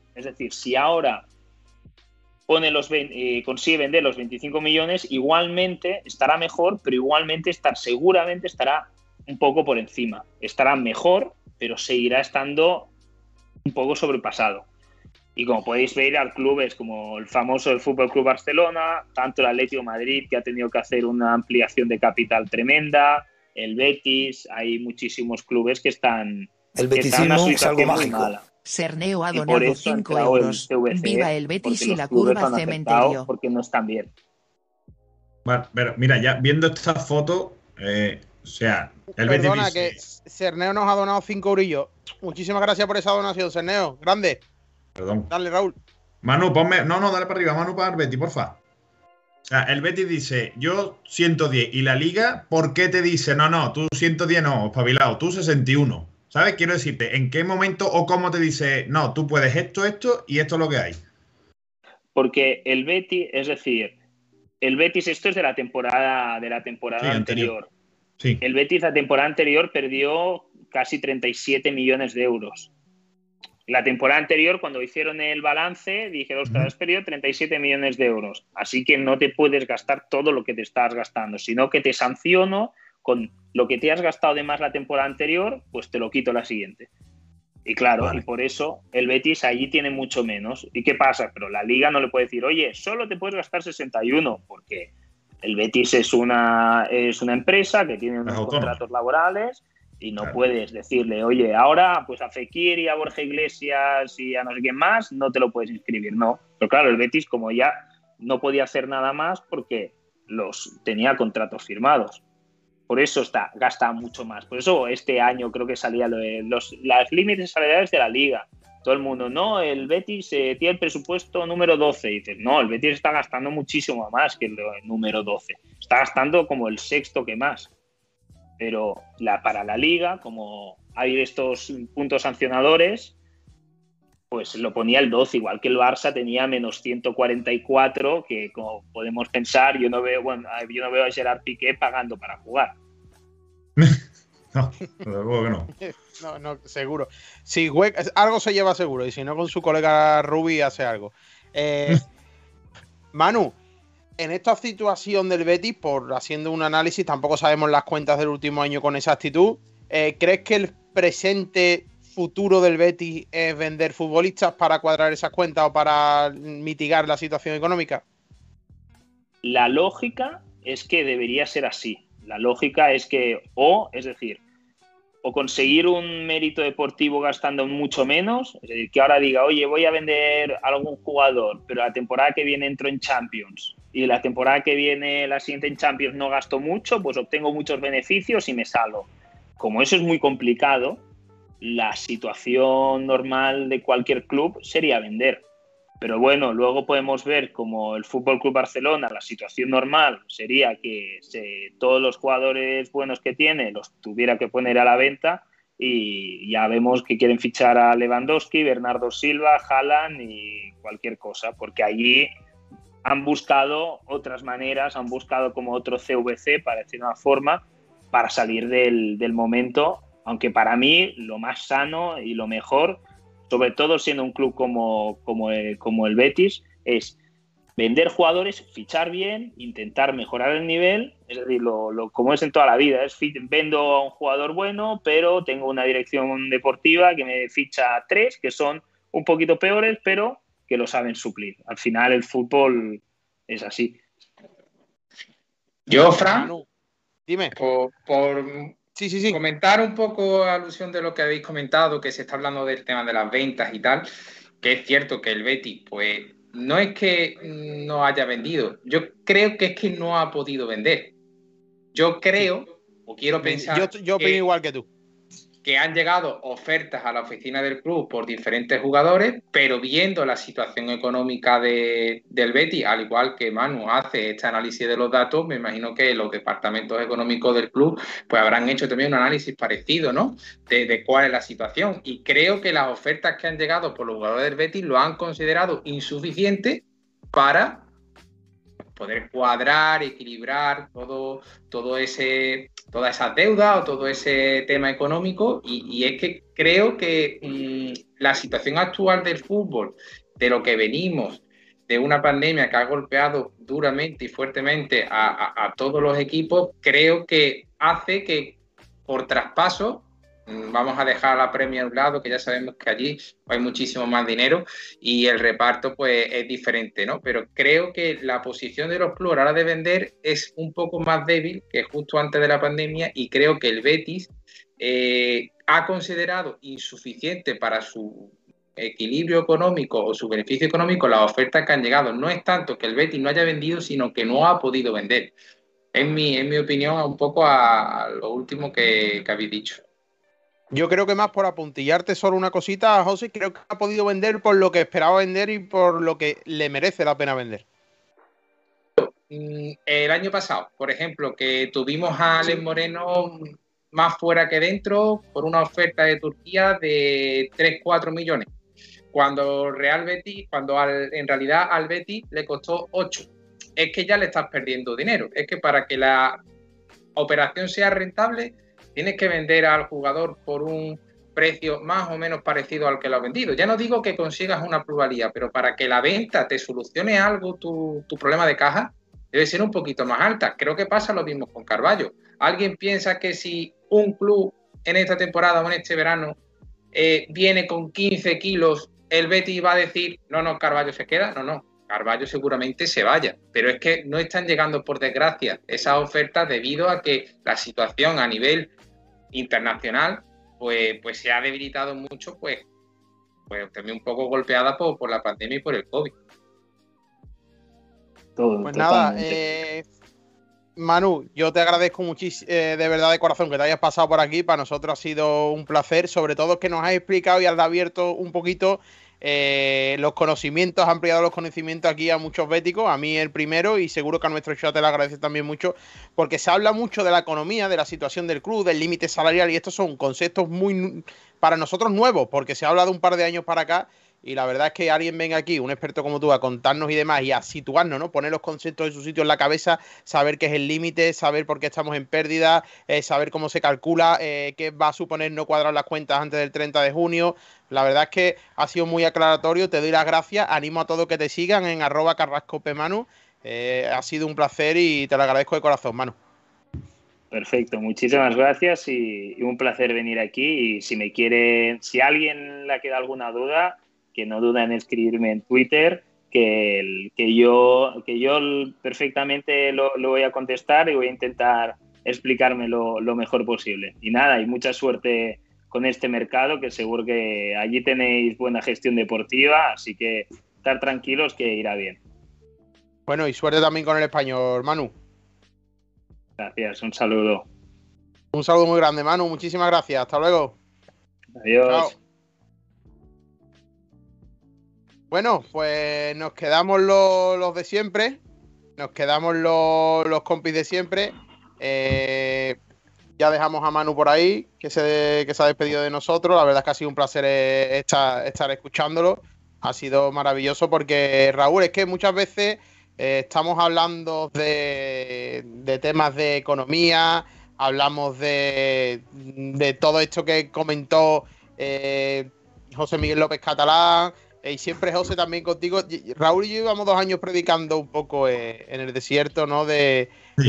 consigue vender los 25 millones, igualmente estará mejor, pero igualmente seguramente estará un poco por encima. Estará mejor, pero seguirá estando un poco sobrepasado. Y como podéis ver, hay clubes como el famoso del Fútbol Club Barcelona, tanto el Atlético de Madrid, que ha tenido que hacer una ampliación de capital tremenda, el Betis, hay muchísimos clubes que están el betisismo es algo mágico. Mala. Cerneo ha donado 5 euros. Viva el Betis y la curva cementerio. Porque no están bien. Bueno, pero mira, ya viendo esta foto, o sea, el Perdona, Betis... que Cerneo nos ha donado 5 eurillos. Muchísimas gracias por esa donación, Cerneo. Grande. Perdón. Dale, Raúl. Manu, ponme... No, dale para arriba. Manu para el Betis, porfa. O sea, el Betis dice, yo 110. Y la Liga, ¿por qué te dice? No, tú 110 no, espabilado. Tú 61. ¿Sabes? Quiero decirte, ¿en qué momento o cómo te dice, no, tú puedes esto y esto es lo que hay? Porque el Betis, es decir, el Betis, esto es de la temporada Sí, anterior. Sí. El Betis la temporada anterior perdió casi 37 millones de euros. La temporada anterior, cuando hicieron el balance, dijeron, ostras, has perdido 37 millones de euros. Así que no te puedes gastar todo lo que te estás gastando, sino que te sanciono con lo que te has gastado de más la temporada anterior, pues te lo quito la siguiente. Y claro, vale. Y por eso el Betis allí tiene mucho menos. ¿Y qué pasa? Pero la Liga no le puede decir, oye, solo te puedes gastar 61, porque el Betis es una empresa que tiene unos contratos laborales y no puedes decirle, oye, ahora pues a Fekir y a Borja Iglesias y a no sé quién más no te lo puedes inscribir, no. Pero claro, el Betis como ya no podía hacer nada más porque tenía contratos firmados. Por eso gasta mucho más. Por eso este año creo que salía las límites salariales de la Liga. Todo el mundo, no, el Betis tiene el presupuesto número 12. Y dices, no, el Betis está gastando muchísimo más que el número 12. Está gastando como el sexto que más. Pero para la Liga, como hay estos puntos sancionadores, pues lo ponía el 12, igual que el Barça tenía menos 144, que como podemos pensar, yo no veo a Gerard Piqué pagando para jugar. No, luego que no. No, seguro. Si algo se lleva seguro, y si no con su colega Rubi hace algo. Manu, en esta situación del Betis, por haciendo un análisis, tampoco sabemos las cuentas del último año con exactitud, ¿crees que el presente futuro del Betis es vender futbolistas para cuadrar esas cuentas o para mitigar la situación económica? La lógica es que debería ser así. La lógica es que, es decir, o conseguir un mérito deportivo gastando mucho menos, es decir, que ahora diga, oye, voy a vender a algún jugador, pero la temporada que viene entro en Champions y la temporada que viene, la siguiente en Champions, no gasto mucho, pues obtengo muchos beneficios y me salgo. Como eso es muy complicado, la situación normal de cualquier club sería vender. Pero bueno, luego podemos ver como el Fútbol Club Barcelona, la situación normal sería que todos los jugadores buenos que tiene los tuviera que poner a la venta y ya vemos que quieren fichar a Lewandowski, Bernardo Silva, Haaland y cualquier cosa, porque allí han buscado otras maneras, han buscado como otro CVC, para decir una forma, para salir del momento, aunque para mí lo más sano y lo mejor, sobre todo siendo un club como el Betis, es vender jugadores, fichar bien, intentar mejorar el nivel, es decir, como es en toda la vida, vendo a un jugador bueno, pero tengo una dirección deportiva que me ficha a 3, que son un poquito peores, pero que lo saben suplir. Al final el fútbol es así. Yo, Fran, dime. Sí. Comentar un poco a alusión de lo que habéis comentado, que se está hablando del tema de las ventas y tal, que es cierto que el Betis, pues no es que no haya vendido, yo creo que es que no ha podido vender. Yo creo, o quiero pensar... Yo opino igual que tú. Que han llegado ofertas a la oficina del club por diferentes jugadores, pero viendo la situación económica del Betis, al igual que Manu hace este análisis de los datos, me imagino que los departamentos económicos del club pues habrán hecho también un análisis parecido, ¿no? De cuál es la situación. Y creo que las ofertas que han llegado por los jugadores del Betis lo han considerado insuficiente para poder cuadrar, equilibrar todas esas deudas o todo ese tema económico, y es que creo que la situación actual del fútbol, de lo que venimos, de una pandemia que ha golpeado duramente y fuertemente a todos los equipos, creo que hace que por traspaso, vamos a dejar la Premier a un lado, que ya sabemos que allí hay muchísimo más dinero y el reparto pues es diferente, ¿no? Pero creo que la posición de los clubes a la hora de vender es un poco más débil que justo antes de la pandemia, y creo que el Betis ha considerado insuficiente para su equilibrio económico o su beneficio económico las ofertas que han llegado. No es tanto que el Betis no haya vendido, sino que no ha podido vender. En mi opinión, un poco a lo último que habéis dicho. Yo creo que más por apuntillarte solo una cosita, José, creo que ha podido vender por lo que esperaba vender y por lo que le merece la pena vender. El año pasado, por ejemplo, que tuvimos a Alex Moreno más fuera que dentro por una oferta de Turquía de 3-4 millones, cuando en realidad al Betis le costó 8. Es que ya le estás perdiendo dinero. Es que para que la operación sea rentable, tienes que vender al jugador por un precio más o menos parecido al que lo ha vendido. Ya no digo que consigas una plusvalía, pero para que la venta te solucione algo tu problema de caja, debe ser un poquito más alta. Creo que pasa lo mismo con Carvalho. ¿Alguien piensa que si un club en esta temporada o en este verano viene con 15 kilos, el Betis va a decir, no, Carvalho se queda? No. Carvalho seguramente se vaya, pero es que no están llegando, por desgracia, esas ofertas debido a que la situación a nivel internacional pues se ha debilitado mucho, pues también un poco golpeada por la pandemia y por el COVID. Pues nada, Manu, yo te agradezco muchísimo, de verdad de corazón, que te hayas pasado por aquí. Para nosotros ha sido un placer, sobre todo que nos has explicado y has abierto un poquito los conocimientos, has ampliado los conocimientos aquí a muchos béticos, a mí el primero, y seguro que a nuestro chat te lo agradece también mucho, porque se habla mucho de la economía, de la situación del club, del límite salarial, y estos son conceptos muy para nosotros nuevos, porque se ha hablado un par de años para acá. Y la verdad es que alguien venga aquí, un experto como tú, a contarnos y demás y a situarnos, ¿no? Poner los conceptos en su sitio en la cabeza, saber qué es el límite, saber por qué estamos en pérdida, saber cómo se calcula, qué va a suponer no cuadrar las cuentas antes del 30 de junio. La verdad es que ha sido muy aclaratorio, te doy las gracias, animo a todos que te sigan en @carrascopmanu. Ha sido un placer y te lo agradezco de corazón, Manu. Perfecto, muchísimas gracias y un placer venir aquí. Y si alguien le queda alguna duda, que no duda en escribirme en Twitter, que yo perfectamente lo voy a contestar y voy a intentar explicarme lo mejor posible. Y nada, y mucha suerte con este mercado, que seguro que allí tenéis buena gestión deportiva, así que estar tranquilos que irá bien. Bueno, y suerte también con el Español, Manu. Gracias, un saludo. Un saludo muy grande, Manu, muchísimas gracias, hasta luego. Adiós. Chao. Bueno, pues nos quedamos los de siempre. Nos quedamos los compis de siempre. ya dejamos a Manu por ahí, que se ha despedido de nosotros. La verdad es que ha sido un placer estar escuchándolo. Ha sido maravilloso porque, Raúl, es que muchas veces estamos hablando de temas de economía, hablamos de todo esto que comentó José Miguel López Catalán, y siempre José también contigo. Raúl y yo llevamos 2 años predicando un poco en el desierto, ¿no? De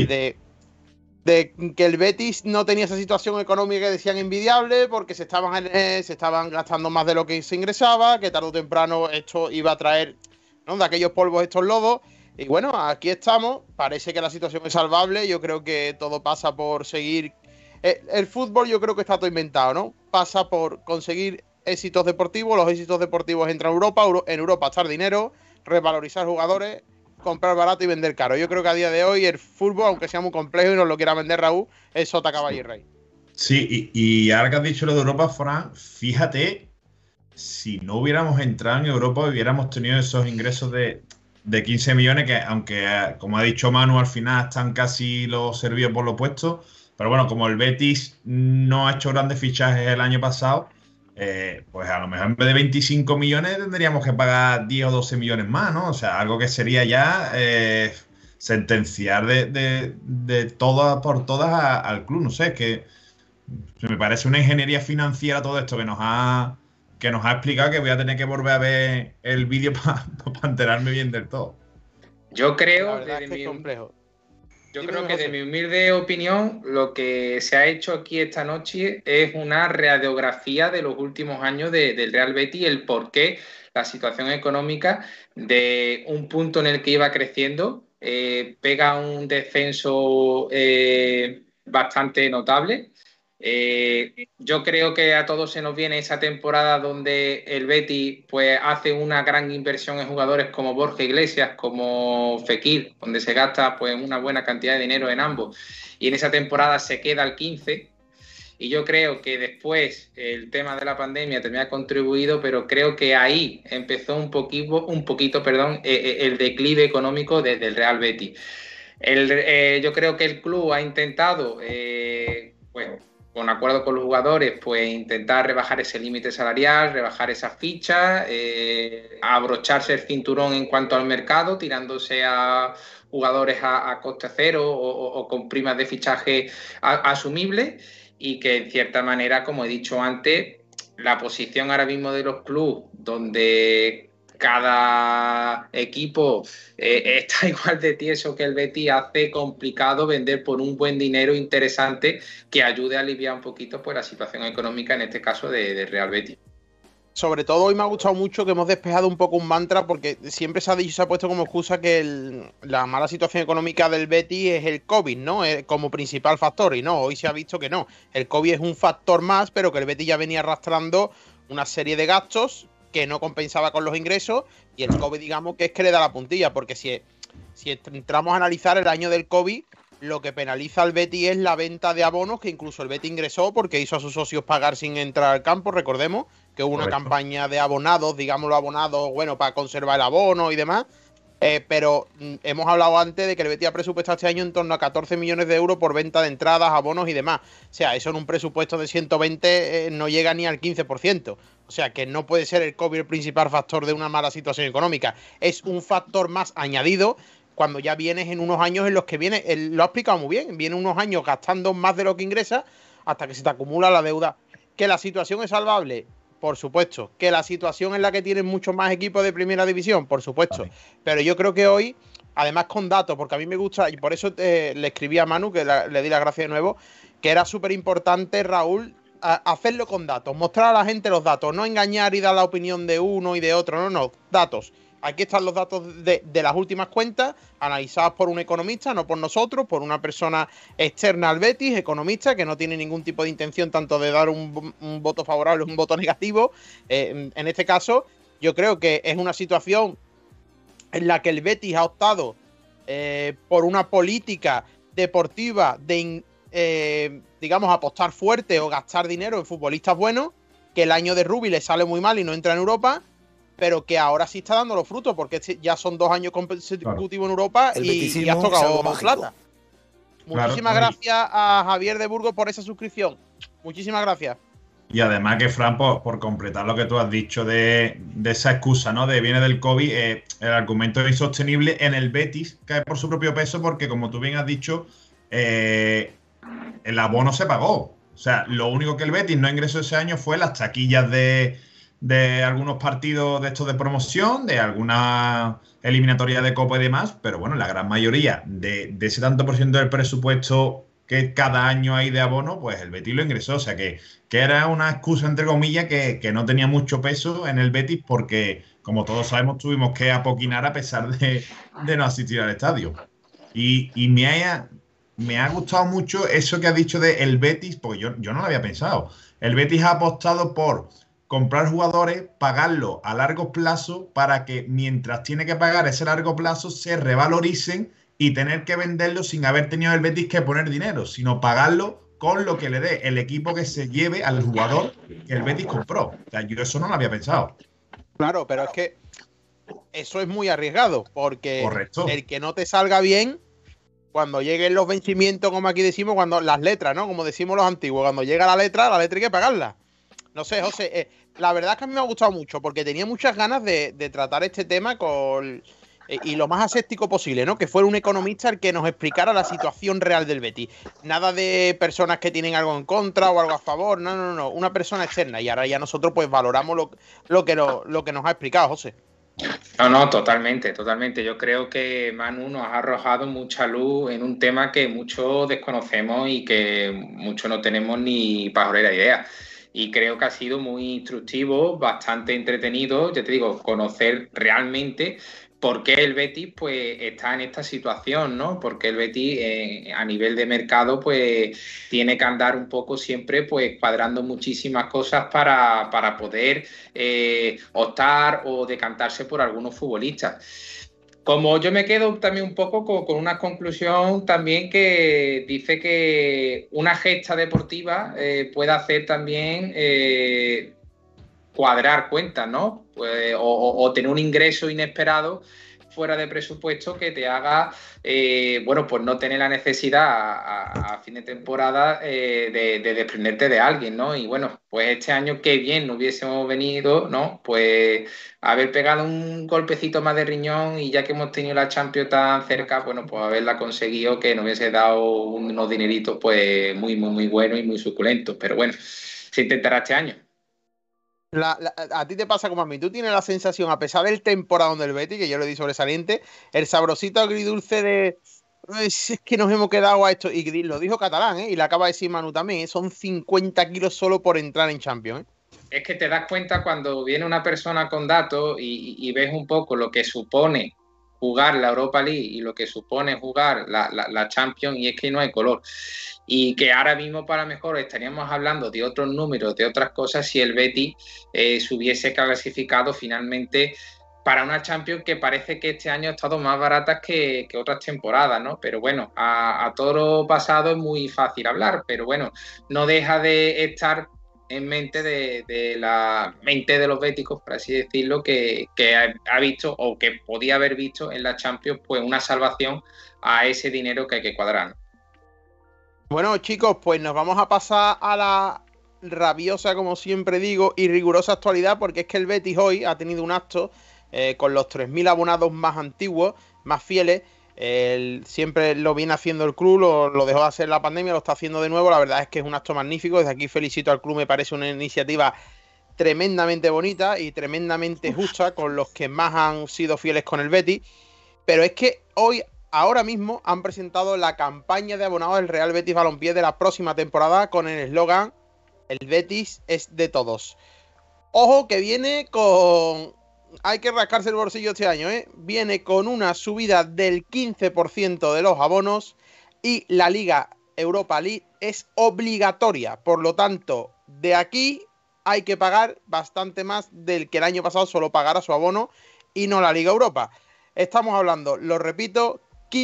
que el Betis no tenía esa situación económica que decían envidiable porque se estaban gastando más de lo que se ingresaba, que tarde o temprano esto iba a traer, ¿no?, de aquellos polvos estos lodos. Y bueno, aquí estamos, parece que la situación es salvable. Yo creo que todo pasa por seguir. El fútbol yo creo que está todo inventado, ¿no? Pasa por conseguir éxitos deportivos. Los éxitos deportivos entran a Europa, en Europa gastar dinero, revalorizar jugadores, comprar barato y vender caro. Yo creo que a día de hoy el fútbol, aunque sea muy complejo y nos lo quiera vender Raúl, es sota, caballo y rey. Sí, y ahora que has dicho lo de Europa, Fran, fíjate, si no hubiéramos entrado en Europa, hubiéramos tenido esos ingresos de 15 millones, que aunque, como ha dicho Manu, al final están casi los servidos por lo puesto. Pero bueno, como el Betis no ha hecho grandes fichajes el año pasado, pues a lo mejor en vez de 25 millones tendríamos que pagar 10 o 12 millones más, ¿no? O sea, algo que sería ya sentenciar de todas por todas al club. No sé, que me parece una ingeniería financiera todo esto que nos ha explicado, que voy a tener que volver a ver el vídeo para enterarme bien del todo. Yo creo, desde mi humilde opinión, lo que se ha hecho aquí esta noche es una radiografía de los últimos años del Real Betis, el por qué la situación económica de un punto en el que iba creciendo pega un descenso bastante notable. Yo creo que a todos se nos viene esa temporada donde el Betis pues hace una gran inversión en jugadores como Borja Iglesias, como Fekir, donde se gasta pues una buena cantidad de dinero en ambos, y en esa temporada se queda al 15. Y yo creo que después el tema de la pandemia también ha contribuido, pero creo que ahí empezó un poquito, el declive económico del Real Betis. Yo creo que el club ha intentado, con acuerdo con los jugadores, pues intentar rebajar ese límite salarial, rebajar esas fichas, abrocharse el cinturón en cuanto al mercado, tirándose a jugadores a coste cero o con primas de fichaje asumibles, y que en cierta manera, como he dicho antes, la posición ahora mismo de los clubes, donde cada equipo está igual de tieso que el Betis, hace complicado vender por un buen dinero interesante que ayude a aliviar un poquito pues la situación económica, en este caso de Real Betis. Sobre todo hoy me ha gustado mucho que hemos despejado un poco un mantra, porque siempre se ha puesto como excusa que la mala situación económica del Betis es el COVID, ¿no? Como principal factor, y no, hoy se ha visto que no. El COVID es un factor más, pero que el Betis ya venía arrastrando una serie de gastos que no compensaba con los ingresos, y el COVID, digamos, que es que le da la puntilla, porque si entramos a analizar el año del COVID, lo que penaliza al Betis es la venta de abonos, que incluso el Betis ingresó porque hizo a sus socios pagar sin entrar al campo. Recordemos que hubo una campaña de abonados, digámoslo, abonados, bueno, para conservar el abono y demás. Pero hemos hablado antes de que el Betis ha presupuestado este año en torno a 14 millones de euros por venta de entradas, abonos y demás. O sea, eso en un presupuesto de 120 no llega ni al 15%. O sea, que no puede ser el COVID el principal factor de una mala situación económica. Es un factor más añadido cuando ya vienes en unos años en los que viene, él lo ha explicado muy bien, viene unos años gastando más de lo que ingresa hasta que se te acumula la deuda. ¿Que la situación es salvable? Por supuesto. ¿Que la situación en la que tienen muchos más equipos de primera división? Por supuesto. Vale. Pero yo creo que hoy, además con datos, porque a mí me gusta, y por eso le escribí a Manu, que le di las gracias de nuevo, que era súper importante, Raúl, hacerlo con datos, mostrar a la gente los datos, no engañar y dar la opinión de uno y de otro, no, datos. Aquí están los datos de las últimas cuentas, analizadas por un economista, no por nosotros, por una persona externa al Betis, economista, que no tiene ningún tipo de intención tanto de dar un voto favorable o un voto negativo. En este caso, yo creo que es una situación en la que el Betis ha optado por una política deportiva de, digamos, apostar fuerte o gastar dinero en futbolistas buenos, que el año de Rubi le sale muy mal y no entra en Europa, pero que ahora sí está dando los frutos, porque ya son 2 años consecutivos en Europa y has tocado plata. Muchísimas gracias a Javier de Burgos por esa suscripción. Muchísimas gracias. Y además que, Fran, por completar lo que tú has dicho de esa excusa, ¿no? De viene del COVID, el argumento es insostenible. En el Betis cae por su propio peso porque, como tú bien has dicho, el abono se pagó. O sea, lo único que el Betis no ingresó ese año fue las taquillas de algunos partidos de estos de promoción, de alguna eliminatoria de Copa y demás, pero bueno, la gran mayoría de ese tanto por ciento del presupuesto que cada año hay de abono, pues el Betis lo ingresó. O sea que era una excusa, entre comillas, que no tenía mucho peso en el Betis porque, como todos sabemos, tuvimos que apoquinar a pesar de no asistir al estadio. Y me ha gustado mucho eso que has dicho de el Betis, porque yo no lo había pensado. El Betis ha apostado por comprar jugadores, pagarlo a largo plazo para que mientras tiene que pagar ese largo plazo se revaloricen y tener que venderlo sin haber tenido el Betis que poner dinero, sino pagarlo con lo que le dé el equipo que se lleve al jugador que el Betis compró. O sea, yo eso no lo había pensado. Claro, pero es que eso es muy arriesgado, porque Correcto. El que no te salga bien, cuando lleguen los vencimientos, como aquí decimos, cuando las letras, ¿no? Como decimos los antiguos, cuando llega la letra hay que pagarla. No sé, José, la verdad es que a mí me ha gustado mucho, porque tenía muchas ganas de tratar este tema y lo más aséptico posible, ¿no? Que fuera un economista el que nos explicara la situación real del Betis. Nada de personas que tienen algo en contra o algo a favor, no. Una persona externa. Y ahora ya nosotros pues valoramos lo que nos ha explicado, José. No, totalmente. Yo creo que Manu nos ha arrojado mucha luz en un tema que muchos desconocemos y que muchos no tenemos ni pajolera idea. Y creo que ha sido muy instructivo, bastante entretenido, ya te digo, conocer realmente por qué el Betis pues está en esta situación, ¿no? Porque el Betis a nivel de mercado pues tiene que andar un poco siempre pues cuadrando muchísimas cosas para poder optar o decantarse por algunos futbolistas. Como yo me quedo también un poco con una conclusión también que dice que una gesta deportiva puede hacer también cuadrar cuentas, ¿no? Pues, o tener un ingreso inesperado fuera de presupuesto que te haga, pues no tener la necesidad a fin de temporada de desprenderte de alguien, ¿no? Y bueno, pues este año qué bien no hubiésemos venido, ¿no? Pues haber pegado un golpecito más de riñón y ya que hemos tenido la Champions tan cerca, bueno, pues haberla conseguido que nos hubiese dado unos dineritos pues muy, muy, muy buenos y muy suculentos. Pero bueno, se intentará este año. A ti te pasa como a mí. Tú tienes la sensación, a pesar del temporadón del Betis, que yo lo di sobresaliente, el sabrosito agridulce de es que nos hemos quedado a esto. Y lo dijo Catalán, y le acaba de decir Manu también, son 50 kilos solo por entrar en Champions. Es que te das cuenta cuando viene una persona con datos y ves un poco lo que supone jugar la Europa League y lo que supone jugar la Champions, y es que no hay color. Y que ahora mismo para mejor estaríamos hablando de otros números, de otras cosas, si el Betis se hubiese clasificado finalmente para una Champions que parece que este año ha estado más barata que otras temporadas, ¿no? Pero bueno, a todo lo pasado es muy fácil hablar, pero bueno, no deja de estar en mente de la mente de los béticos, por así decirlo, que ha visto o que podía haber visto en la Champions pues una salvación a ese dinero que hay que cuadrar. Bueno, chicos, pues nos vamos a pasar a la rabiosa, como siempre digo, y rigurosa actualidad, porque es que el Betis hoy ha tenido un acto con los 3.000 abonados más antiguos, más fieles. Siempre lo viene haciendo el club, lo dejó de hacer la pandemia, lo está haciendo de nuevo. La verdad es que es un acto magnífico. Desde aquí felicito al club, me parece una iniciativa tremendamente bonita y tremendamente justa con los que más han sido fieles con el Betis. Pero es que ahora mismo han presentado la campaña de abonados del Real Betis Balompié de la próxima temporada con el eslogan "El Betis es de todos". Ojo que viene con... Hay que rascarse el bolsillo este año, ¿eh? Viene con una subida del 15% de los abonos y la Liga Europa League es obligatoria. Por lo tanto, de aquí hay que pagar bastante más del que el año pasado solo pagara su abono y no la Liga Europa. Estamos hablando, lo repito,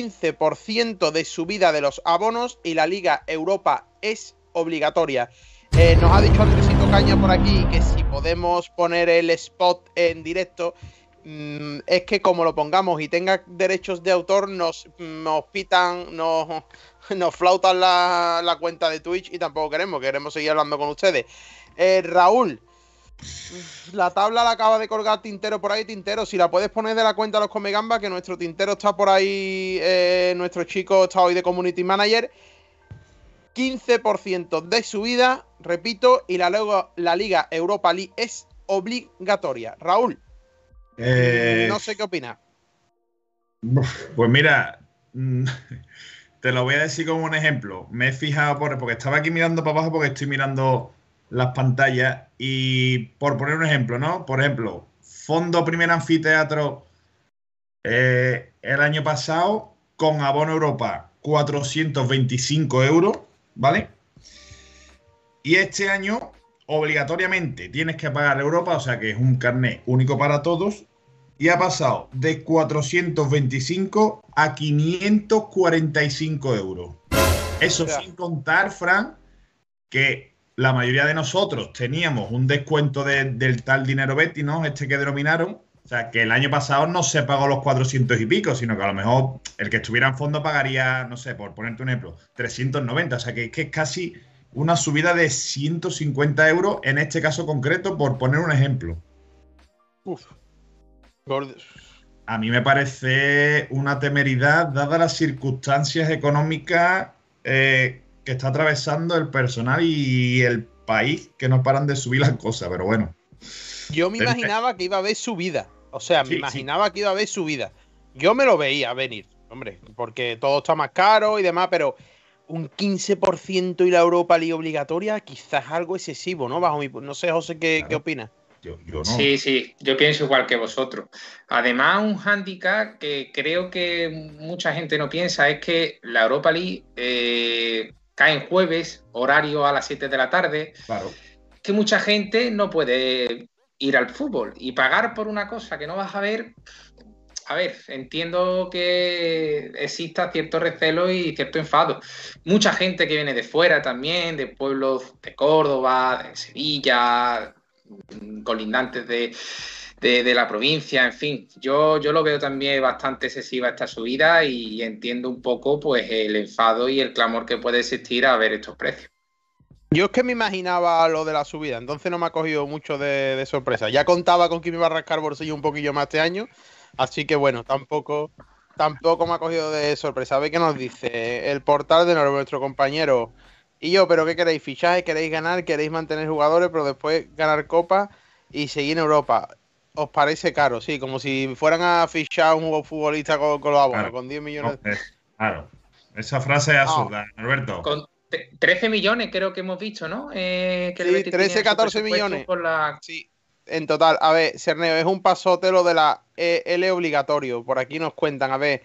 15% de subida de los abonos y la Liga Europa es obligatoria. Nos ha dicho Andresito Caña por aquí que si podemos poner el spot en directo, es que como lo pongamos y tenga derechos de autor nos pitan, nos nos flautan la cuenta de Twitch y tampoco queremos seguir hablando con ustedes. Raúl, la tabla la acaba de colgar Tintero por ahí. Tintero, si la puedes poner de la cuenta de los Comegamba, que nuestro Tintero está por ahí, nuestro chico está hoy de Community Manager. 15% de subida, repito, y la Liga Europa League es obligatoria. Raúl, no sé qué opinas. Pues mira, te lo voy a decir como un ejemplo. Me he fijado porque estaba aquí mirando para abajo porque estoy mirando las pantallas y por poner un ejemplo, ¿no? Por ejemplo, Fondo Primer Anfiteatro el año pasado con abono Europa 425 euros, ¿vale? Y este año obligatoriamente tienes que pagar Europa, o sea que es un carnet único para todos, y ha pasado de 425 a 545 euros. Eso sin contar, Fran, que la mayoría de nosotros teníamos un descuento del tal dinero Betty, ¿no? Este que denominaron. O sea, que el año pasado no se pagó los 400 y pico, sino que a lo mejor el que estuviera en fondo pagaría, no sé, por ponerte un ejemplo, 390. O sea, que es casi una subida de 150 euros en este caso concreto, por poner un ejemplo. Uf. A mí me parece una temeridad, dadas las circunstancias económicas que está atravesando el personal y el país, que no paran de subir las cosas, pero bueno. Yo me imaginaba que iba a haber subida. O sea, me imaginaba que iba a haber subida. Yo me lo veía venir, hombre, porque todo está más caro y demás, pero un 15% y la Europa League obligatoria quizás algo excesivo, ¿no? No sé, José, ¿qué opinas? Yo no. Sí, yo pienso igual que vosotros. Además, un hándicap que creo que mucha gente no piensa es que la Europa League cae en jueves, horario a las 7 de la tarde. Claro. Que mucha gente no puede ir al fútbol y pagar por una cosa que no vas a ver. A ver, entiendo que exista cierto recelo y cierto enfado. Mucha gente que viene de fuera también, de pueblos de Córdoba, de Sevilla, colindantes de la provincia, en fin. Yo lo veo también bastante excesiva esta subida y entiendo un poco pues el enfado y el clamor que puede existir a ver estos precios. Yo es que me imaginaba lo de la subida, entonces no me ha cogido mucho de sorpresa. Ya contaba con que me iba a rascar bolsillo un poquillo más este año, así que bueno, tampoco me ha cogido de sorpresa. A ver qué nos dice el portal de nuestro compañero. Y yo, ¿pero qué queréis? ¿Fichajes? ¿Queréis ganar? ¿Queréis mantener jugadores, pero después ganar copas y seguir en Europa? ¿Os parece caro? Sí, como si fueran a fichar un futbolista con los abonos, claro, con 10 millones. No, claro, esa frase es absurda, Alberto. Con 13 millones creo que hemos visto, ¿no? Que sí, 13, 14 millones. Sí, en total. A ver, Cerneo, es un pasote lo de la L obligatorio. Por aquí nos cuentan, a ver.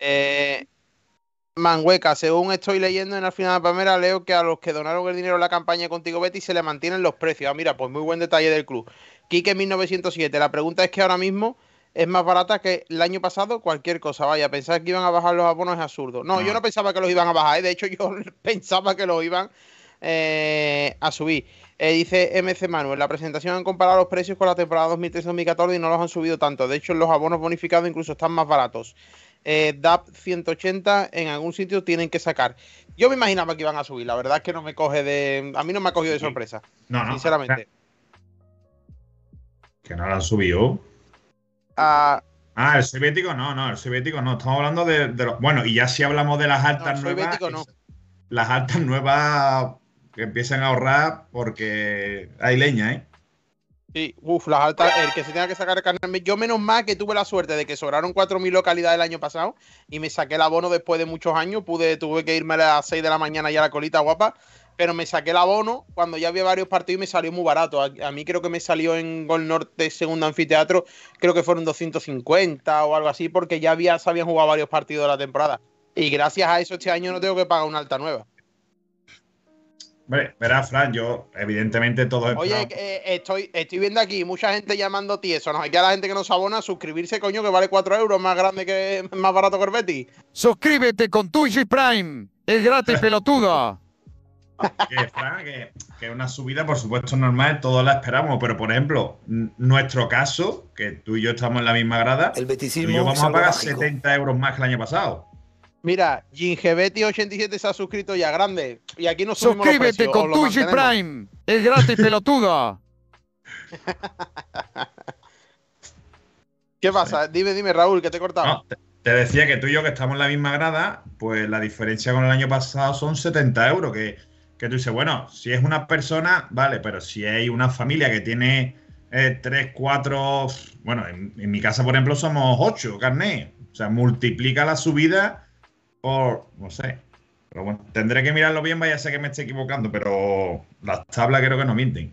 Manhueca, según estoy leyendo en la final de Palmera, leo que a los que donaron el dinero en la campaña Contigo Betty se le mantienen los precios. Ah, mira, pues muy buen detalle del club. Quique 1907, la pregunta es que ahora mismo es más barata que el año pasado cualquier cosa. Vaya, pensar que iban a bajar los abonos es absurdo. No, yo no pensaba que los iban a bajar, ¿eh? De hecho yo pensaba que los iban a subir. Dice MC Manuel, la presentación han comparado los precios con la temporada 2013-2014 y no los han subido tanto. De hecho, los abonos bonificados incluso están más baratos. DAP 180 en algún sitio tienen que sacar. Yo me imaginaba que iban a subir, la verdad es que no me coge de... A mí no me ha cogido de sorpresa, sinceramente. Que no lo han subido. El soviético no, el soviético no. Estamos hablando de los... Bueno, y ya si hablamos de las altas nuevas... No. Las altas nuevas que empiezan a ahorrar porque hay leña, ¿eh? Sí, las altas, el que se tenga que sacar el carnet. Yo menos mal que tuve la suerte de que sobraron 4.000 localidades el año pasado y me saqué el abono después de muchos años. Tuve que irme a las 6 de la mañana ya a la colita guapa, pero me saqué el abono cuando ya había varios partidos y me salió muy barato. A mí creo que me salió en Gol Norte, segundo anfiteatro, creo que fueron 250 o algo así, porque ya se habían jugado varios partidos de la temporada. Y gracias a eso este año no tengo que pagar una alta nueva. Hombre, verás, Fran, yo evidentemente todo es... Oye, estoy viendo aquí mucha gente llamando tieso, ¿no? Hay que a la gente que no se abona suscribirse, coño, que vale 4 euros, más barato que el Betty. Suscríbete con Twitch Prime, es gratis, pelotuda. Fran, que una subida, por supuesto, normal, todos la esperamos, pero por ejemplo, nuestro caso, que tú y yo estamos en la misma grada, el beticismo tú y yo vamos a pagar 70 euros más que el año pasado. Mira, Gingebeti87 se ha suscrito ya, grande. Y aquí nos subimos los Suscríbete precios, con Twitch Prime. Es gratis, pelotuda. ¿Qué pasa? Dime, Raúl, que te he cortado. No, te decía que tú y yo, que estamos en la misma grada, pues la diferencia con el año pasado son 70 euros. Que tú dices, bueno, si es una persona, vale, pero si hay una familia que tiene 3, 4, bueno, en mi casa, por ejemplo, somos 8 carnet. O sea, multiplica la subida por, no sé. Pero bueno, tendré que mirarlo bien, vaya a ser que me esté equivocando, pero las tablas creo que no mienten.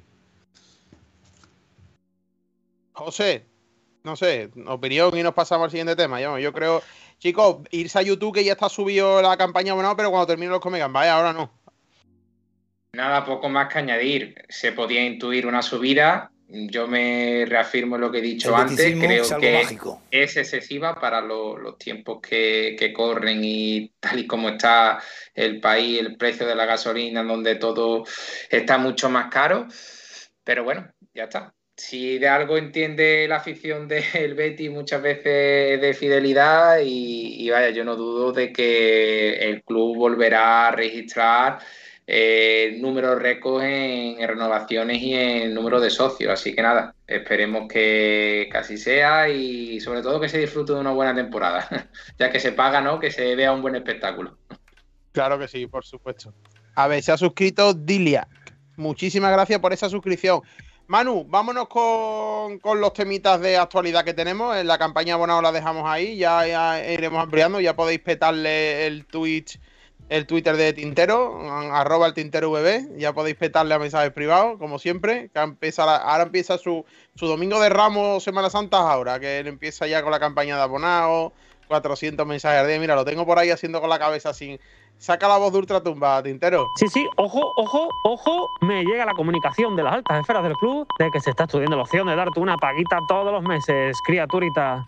José, no sé, opinión y nos pasamos al siguiente tema. Yo creo, chicos, irse a YouTube, que ya está subido la campaña abonado, pero cuando termine los Comegambas, ahora no. Nada, poco más que añadir. Se podía intuir una subida. Yo me reafirmo en lo que he dicho antes. Creo que mágico. Es excesiva para los tiempos que corren y tal y como está el país, el precio de la gasolina, donde todo está mucho más caro. Pero bueno, ya está. Si de algo entiende la afición del Betis, muchas veces de fidelidad y vaya, yo no dudo de que el club volverá a registrar números récords en renovaciones y en número de socios. Así que nada, esperemos que así sea y sobre todo que se disfrute de una buena temporada, ya que se paga, ¿no? Que se vea un buen espectáculo. Claro que sí, por supuesto. A ver, se ha suscrito Dilia. Muchísimas gracias por esa suscripción. Manu, vámonos con los temitas de actualidad que tenemos. En la campaña abonado la dejamos ahí, ya iremos ampliando. Ya podéis petarle el Twitter de Tintero, @ el TinteroVB. Ya podéis petarle a mensajes privados, como siempre. Que ahora empieza su domingo de Ramos, Semana Santa, ahora que él empieza ya con la campaña de abonados, 400 mensajes al día. Mira, lo tengo por ahí haciendo con la cabeza así. Saca la voz de ultratumba, Tintero. Sí, ojo, me llega la comunicación de las altas esferas del club de que se está estudiando la opción de darte una paguita todos los meses, criaturita.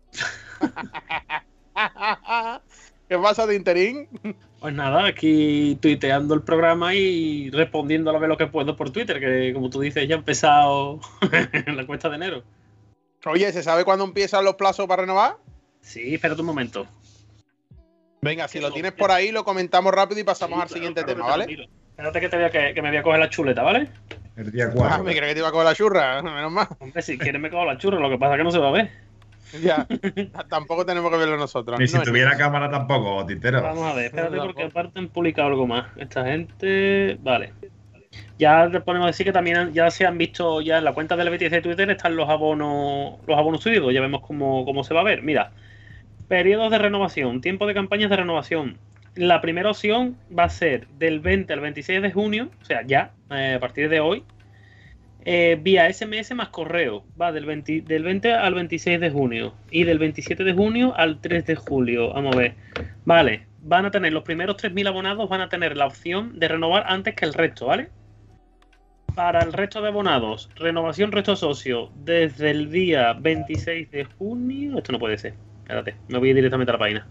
¿Qué pasa, Tinterín? Pues nada, aquí tuiteando el programa y respondiendo a lo que puedo por Twitter, que como tú dices ya ha empezado la cuesta de enero. Oye, ¿se sabe cuándo empiezan los plazos para renovar? Sí, espérate un momento. Venga, si lo tienes por ahí, lo comentamos rápido y pasamos al siguiente tema, ¿vale? Espérate que me voy a coger la chuleta, ¿vale? El día 4. Me creí que te iba a coger la churra, menos mal. Hombre, si quieres me cojo la churra, lo que pasa es que no se va a ver. Ya, tampoco tenemos que verlo nosotros. Ni si tuviera cámara tampoco, Tintero. Vamos a ver, espérate, porque aparte han publicado algo más. Esta gente... Vale. Ya podemos decir que también ya se han visto, ya en la cuenta del Betis de Twitter están los abonos subidos. Ya vemos cómo se va a ver. Mira. Periodos de renovación, tiempo de campañas de renovación. La primera opción va a ser del 20 al 26 de junio, o sea, ya, a partir de hoy, vía SMS más correo. Va del 20 al 26 de junio y del 27 de junio al 3 de julio. Vamos a ver. Vale, van a tener los primeros 3.000 abonados, van a tener la opción de renovar antes que el resto, ¿vale? Para el resto de abonados, renovación resto socio desde el día 26 de junio. Esto no puede ser. Espérate, me voy directamente a la página.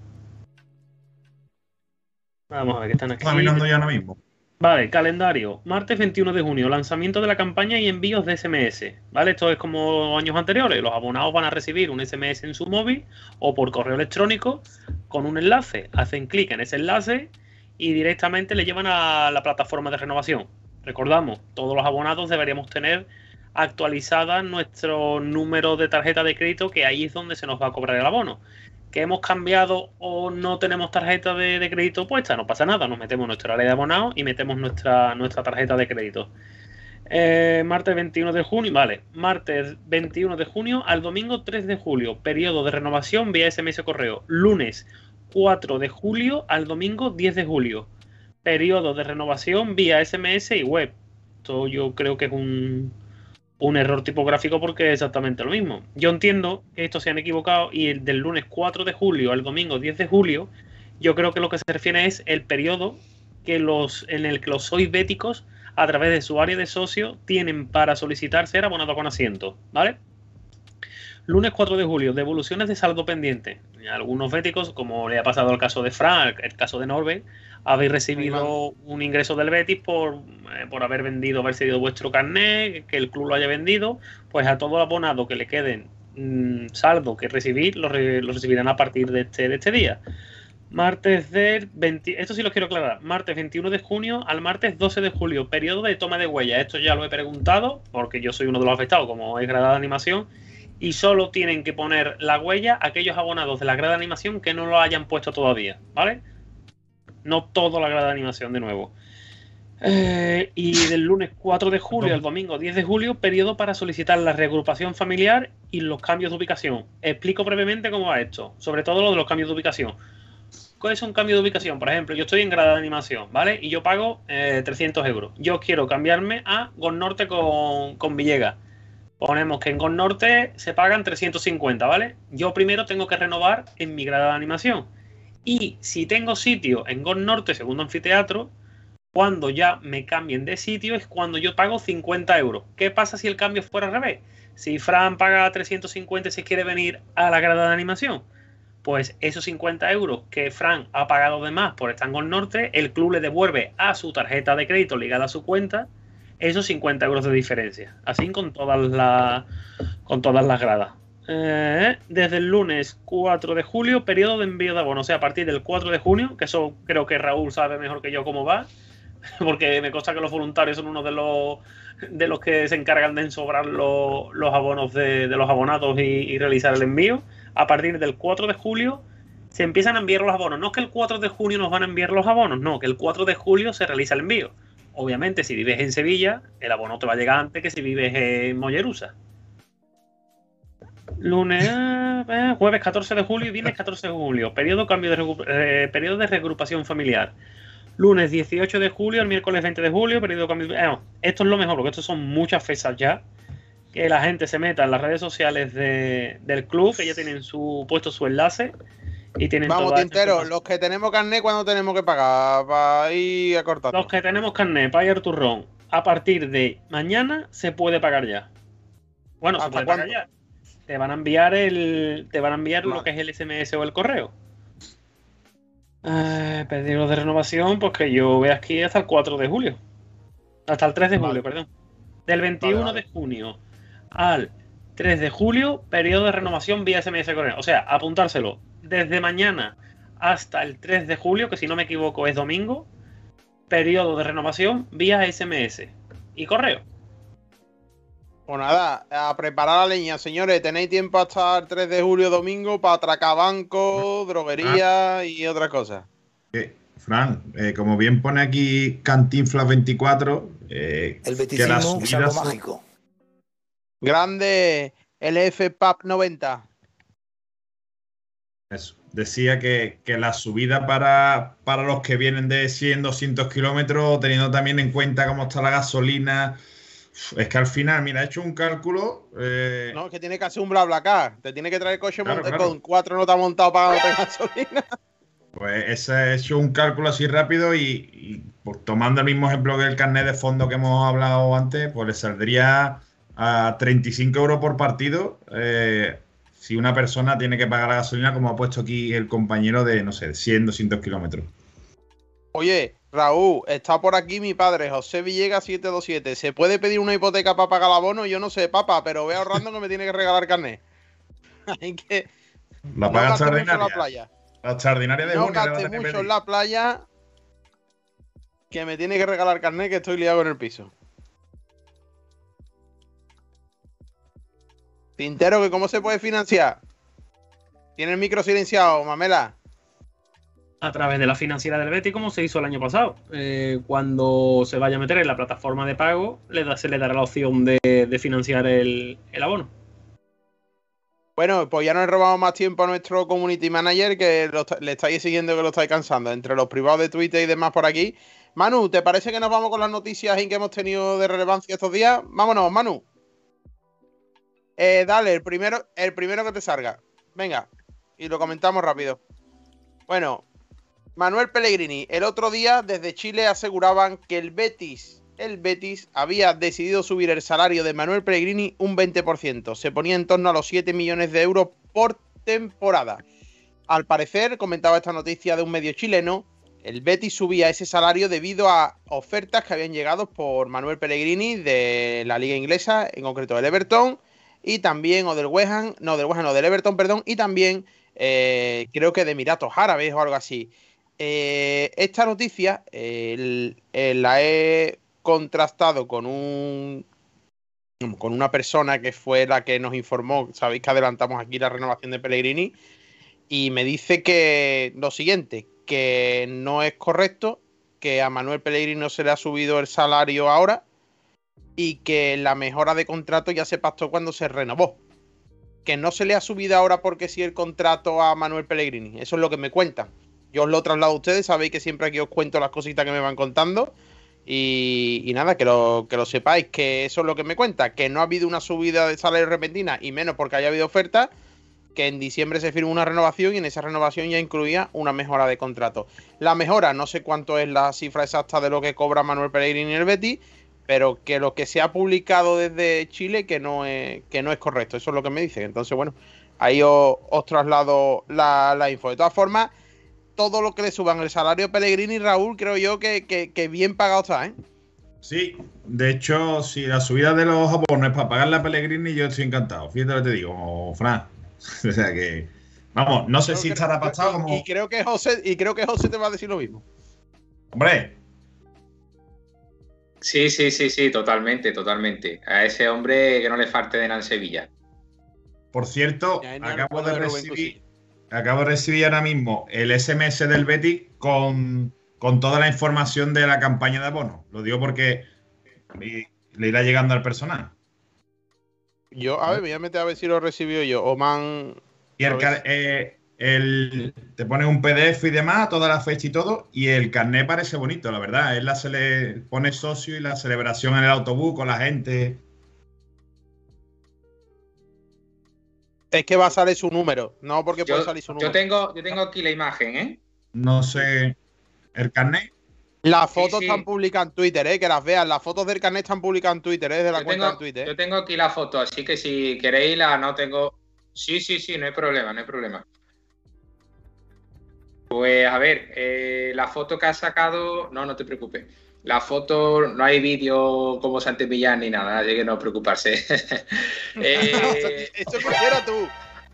Vamos a ver que están aquí. Está mirando ya ahora mismo. Vale, calendario. Martes 21 de junio, lanzamiento de la campaña y envíos de SMS. ¿Vale? Esto es como años anteriores. Los abonados van a recibir un SMS en su móvil o por correo electrónico con un enlace. Hacen clic en ese enlace y directamente le llevan a la plataforma de renovación. Recordamos, todos los abonados deberíamos tener actualizada nuestro número de tarjeta de crédito, que ahí es donde se nos va a cobrar el abono. Que hemos cambiado o no tenemos tarjeta de crédito puesta, no pasa nada, nos metemos nuestra área de abonado y metemos nuestra tarjeta de crédito. Martes 21 de junio, vale, martes 21 de junio al domingo 3 de julio, periodo de renovación vía SMS correo. Lunes 4 de julio al domingo 10 de julio, periodo de renovación vía SMS y web. Esto yo creo que es un error tipográfico porque es exactamente lo mismo. Yo entiendo que estos se han equivocado y el del lunes 4 de julio al domingo 10 de julio, yo creo que lo que se refiere es el periodo en el que los sois béticos, a través de su área de socio, tienen para solicitar ser abonado con asiento, ¿vale? Lunes 4 de julio, devoluciones de saldo pendiente. Algunos béticos, como le ha pasado al caso de Frank, el caso de Norbe, habéis recibido un ingreso del Betis por haber cedido vuestro carnet, que el club lo haya vendido. Pues a todo abonado que le queden saldo que recibir, lo recibirán a partir de este día. Martes del 20... Esto sí lo quiero aclarar. Martes 21 de junio al martes 12 de julio. Periodo de toma de huella. Esto ya lo he preguntado porque yo soy uno de los afectados, como es grada de animación. Y solo tienen que poner la huella aquellos abonados de la grada de animación que no lo hayan puesto todavía, ¿vale? No toda la grada de animación de nuevo. Y del lunes 4 de julio al domingo 10 de julio, periodo para solicitar la reagrupación familiar y los cambios de ubicación. Explico brevemente cómo va esto, sobre todo lo de los cambios de ubicación. ¿Qué es un cambio de ubicación? Por ejemplo, yo estoy en grada de animación, ¿vale? Y yo pago 300 euros. Yo quiero cambiarme a GON Norte con Villegas. Ponemos que en GON Norte se pagan 350, ¿vale? Yo primero tengo que renovar en mi grada de animación. Y si tengo sitio en GON Norte, segundo anfiteatro, cuando ya me cambien de sitio es cuando yo pago 50 euros. ¿Qué pasa si el cambio fuera al revés? Si Fran paga 350 y se quiere venir a la grada de animación, pues esos 50 euros que Fran ha pagado de más por estar en GON Norte, el club le devuelve a su tarjeta de crédito ligada a su cuenta esos 50 euros de diferencia. Así con todas las gradas. Desde el lunes 4 de julio, periodo de envío de abonos. O sea, a partir del 4 de junio, que eso creo que Raúl sabe mejor que yo cómo va, porque me consta que los voluntarios son uno de los que se encargan de ensobrar los abonos de los abonados y realizar el envío. A partir del 4 de julio se empiezan a enviar los abonos. No es que el 4 de junio nos van a enviar los abonos, no, que el 4 de julio se realiza el envío. Obviamente, si vives en Sevilla, el abono te va a llegar antes que si vives en Mollerusa. Jueves 14 de julio y viernes 14 de julio. Periodo de reagrupación familiar. Lunes 18 de julio, el miércoles 20 de julio, periodo cambio. Esto es lo mejor, porque esto son muchas fechas ya. Que la gente se meta en las redes sociales del club, que ya tienen puesto su enlace. Y tienen Vamos, Tintero, los que tenemos carnet, ¿cuándo tenemos que pagar? Para ir acortando. Los que tenemos carnet, para ir al turrón, a partir de mañana se puede pagar ya. Bueno, se puede pagar ya. Te van a enviar lo que es el SMS o el correo. Pedidos de renovación, pues que yo veo aquí hasta el 4 de julio. Hasta el 3 de julio, perdón. Del 21 de junio al 3 de julio, periodo de renovación vía SMS correo. O sea, apuntárselo. Desde mañana hasta el 3 de julio, que si no me equivoco es domingo, periodo de renovación vía SMS y correo. Pues nada, a preparar la leña, señores. Tenéis tiempo hasta el 3 de julio, domingo, para atracar bancos, droguería y otras cosas. Fran, como bien pone aquí Cantinflas 24, el beticismo es algo mágico. Grande LF PAP 90. Eso. Decía que la subida para los que vienen de 100, 200 kilómetros, teniendo también en cuenta cómo está la gasolina, es que al final, mira, he hecho un cálculo. No, es que tiene que hacer un BlaBlaCar. Te tiene que traer el coche claro. Con 4 notas montado pagando gasolina. Pues ese he hecho un cálculo así rápido y pues, tomando el mismo ejemplo que el carnet de fondo que hemos hablado antes, pues le saldría a 35 euros por partido si una persona tiene que pagar la gasolina, como ha puesto aquí el compañero de, no sé, 100, 200 kilómetros. Oye, Raúl, está por aquí mi padre, José Villegas 727. ¿Se puede pedir una hipoteca para pagar el abono? Yo no sé, papá, pero ve ahorrando que me tiene que regalar carnet. Hay que... La paga extraordinaria. La playa. La extraordinaria de no gaste mucho en la playa, que me tiene que regalar carnet, que estoy liado en el piso. Tintero, que ¿cómo se puede financiar? Tiene el micro silenciado, Mamela. A través de la financiera del Betis, como se hizo el año pasado. Cuando se vaya a meter en la plataforma de pago, se le dará la opción de financiar el abono. Bueno, pues ya no he robado más tiempo a nuestro community manager, que le estáis siguiendo, que lo estáis cansando. Entre los privados de Twitter y demás por aquí. Manu, ¿te parece que nos vamos con las noticias en que hemos tenido de relevancia estos días? Vámonos, Manu. Dale, el primero que te salga. Venga, y lo comentamos rápido. Bueno, Manuel Pellegrini. El otro día desde Chile aseguraban que el Betis había decidido subir el salario de Manuel Pellegrini un 20%. Se ponía en torno a los 7 millones de euros por temporada. Al parecer, comentaba esta noticia de un medio chileno, el Betis subía ese salario debido a ofertas que habían llegado por Manuel Pellegrini de la liga inglesa, en concreto del Everton, y también, del Everton, perdón, y también creo que de Emiratos Árabes o algo así. Esta noticia la he contrastado con una persona que fue la que nos informó. Sabéis que adelantamos aquí la renovación de Pellegrini, y me dice que lo siguiente, que no es correcto, que a Manuel Pellegrini no se le ha subido el salario ahora y que la mejora de contrato ya se pactó cuando se renovó. Que no se le ha subido ahora porque sí el contrato a Manuel Pellegrini. Eso es lo que me cuentan. Yo os lo traslado a ustedes, sabéis que siempre aquí os cuento las cositas que me van contando. Y nada, que lo sepáis, que eso es lo que me cuenta, que no ha habido una subida de salario repentina, y menos porque haya habido oferta, que en diciembre se firmó una renovación y en esa renovación ya incluía una mejora de contrato. La mejora, no sé cuánto es la cifra exacta de lo que cobra Manuel Pellegrini en el Betis, pero que lo que se ha publicado desde Chile que no es correcto. Eso es lo que me dicen. Entonces, bueno, ahí os traslado la info. De todas formas, todo lo que le suban el salario a Pellegrini, Raúl, creo yo que bien pagado está, ¿eh? Sí, de hecho, si la subida de los abonos es para pagarle a Pellegrini, yo estoy encantado. Fíjate lo que te digo, Fran. O sea que, vamos, no sé si estará pactado como... Y creo que José te va a decir lo mismo. Hombre. Sí, totalmente. A ese hombre que no le falte de nada en Sevilla. Por cierto, acabo de recibir ahora mismo el SMS del Betis con toda la información de la campaña de abonos. Lo digo porque le irá llegando al personal. Yo, a ver, voy a meter a ver si lo recibió yo. O man. Y te pone un PDF y demás, toda la fecha y todo, y el carnet parece bonito, la verdad. Se le pone socio y la celebración en el autobús con la gente. Es que va a salir su número, no porque puede salir su número. Yo tengo aquí la imagen, ¿eh? No sé. ¿El carnet? Las fotos están publicadas en Twitter, que las vean. Las fotos del carnet están publicadas en Twitter, de la cuenta de Twitter. Yo tengo aquí la foto, así que si queréis no tengo. Sí, no hay problema. Pues a ver, la foto que ha sacado. No te preocupes. La foto, no hay vídeo como Santillán ni nada, así que no preocuparse. Eso quisiera tú.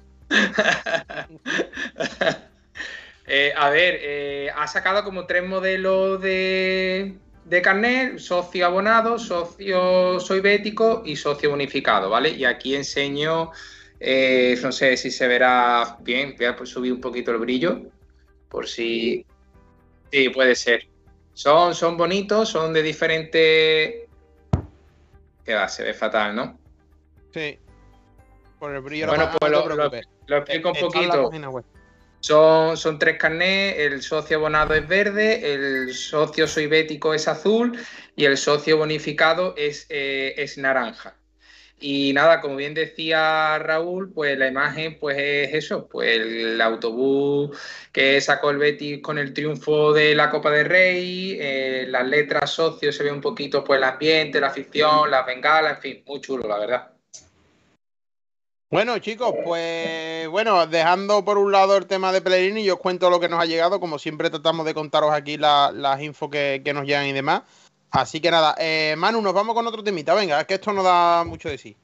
A ver, ha sacado como 3 modelos de carnet: socio abonado, socio soy bético y socio bonificado, ¿vale? Y aquí enseño, no sé si se verá bien, voy a subir un poquito el brillo, por si... Sí, puede ser. Son bonitos, son de diferentes... ¿Qué va? Se ve fatal, ¿no? Sí. Por el brillo. Bueno, pues lo explico un poquito. Son 3 carnés, el socio abonado es verde, el socio soy bético es azul y el socio bonificado es naranja. Y nada, como bien decía Raúl, pues la imagen pues es eso, pues el autobús que sacó el Betis con el triunfo de la Copa del Rey, las letras socio, se ve un poquito pues el ambiente, la afición, las bengalas, en fin, muy chulo, la verdad. Bueno, chicos, pues bueno, dejando por un lado el tema de Pellegrini, yo os cuento lo que nos ha llegado. Como siempre tratamos de contaros aquí las infos que nos llegan y demás. Así que nada, Manu, nos vamos con otro temita. Venga, es que esto no da mucho de sí.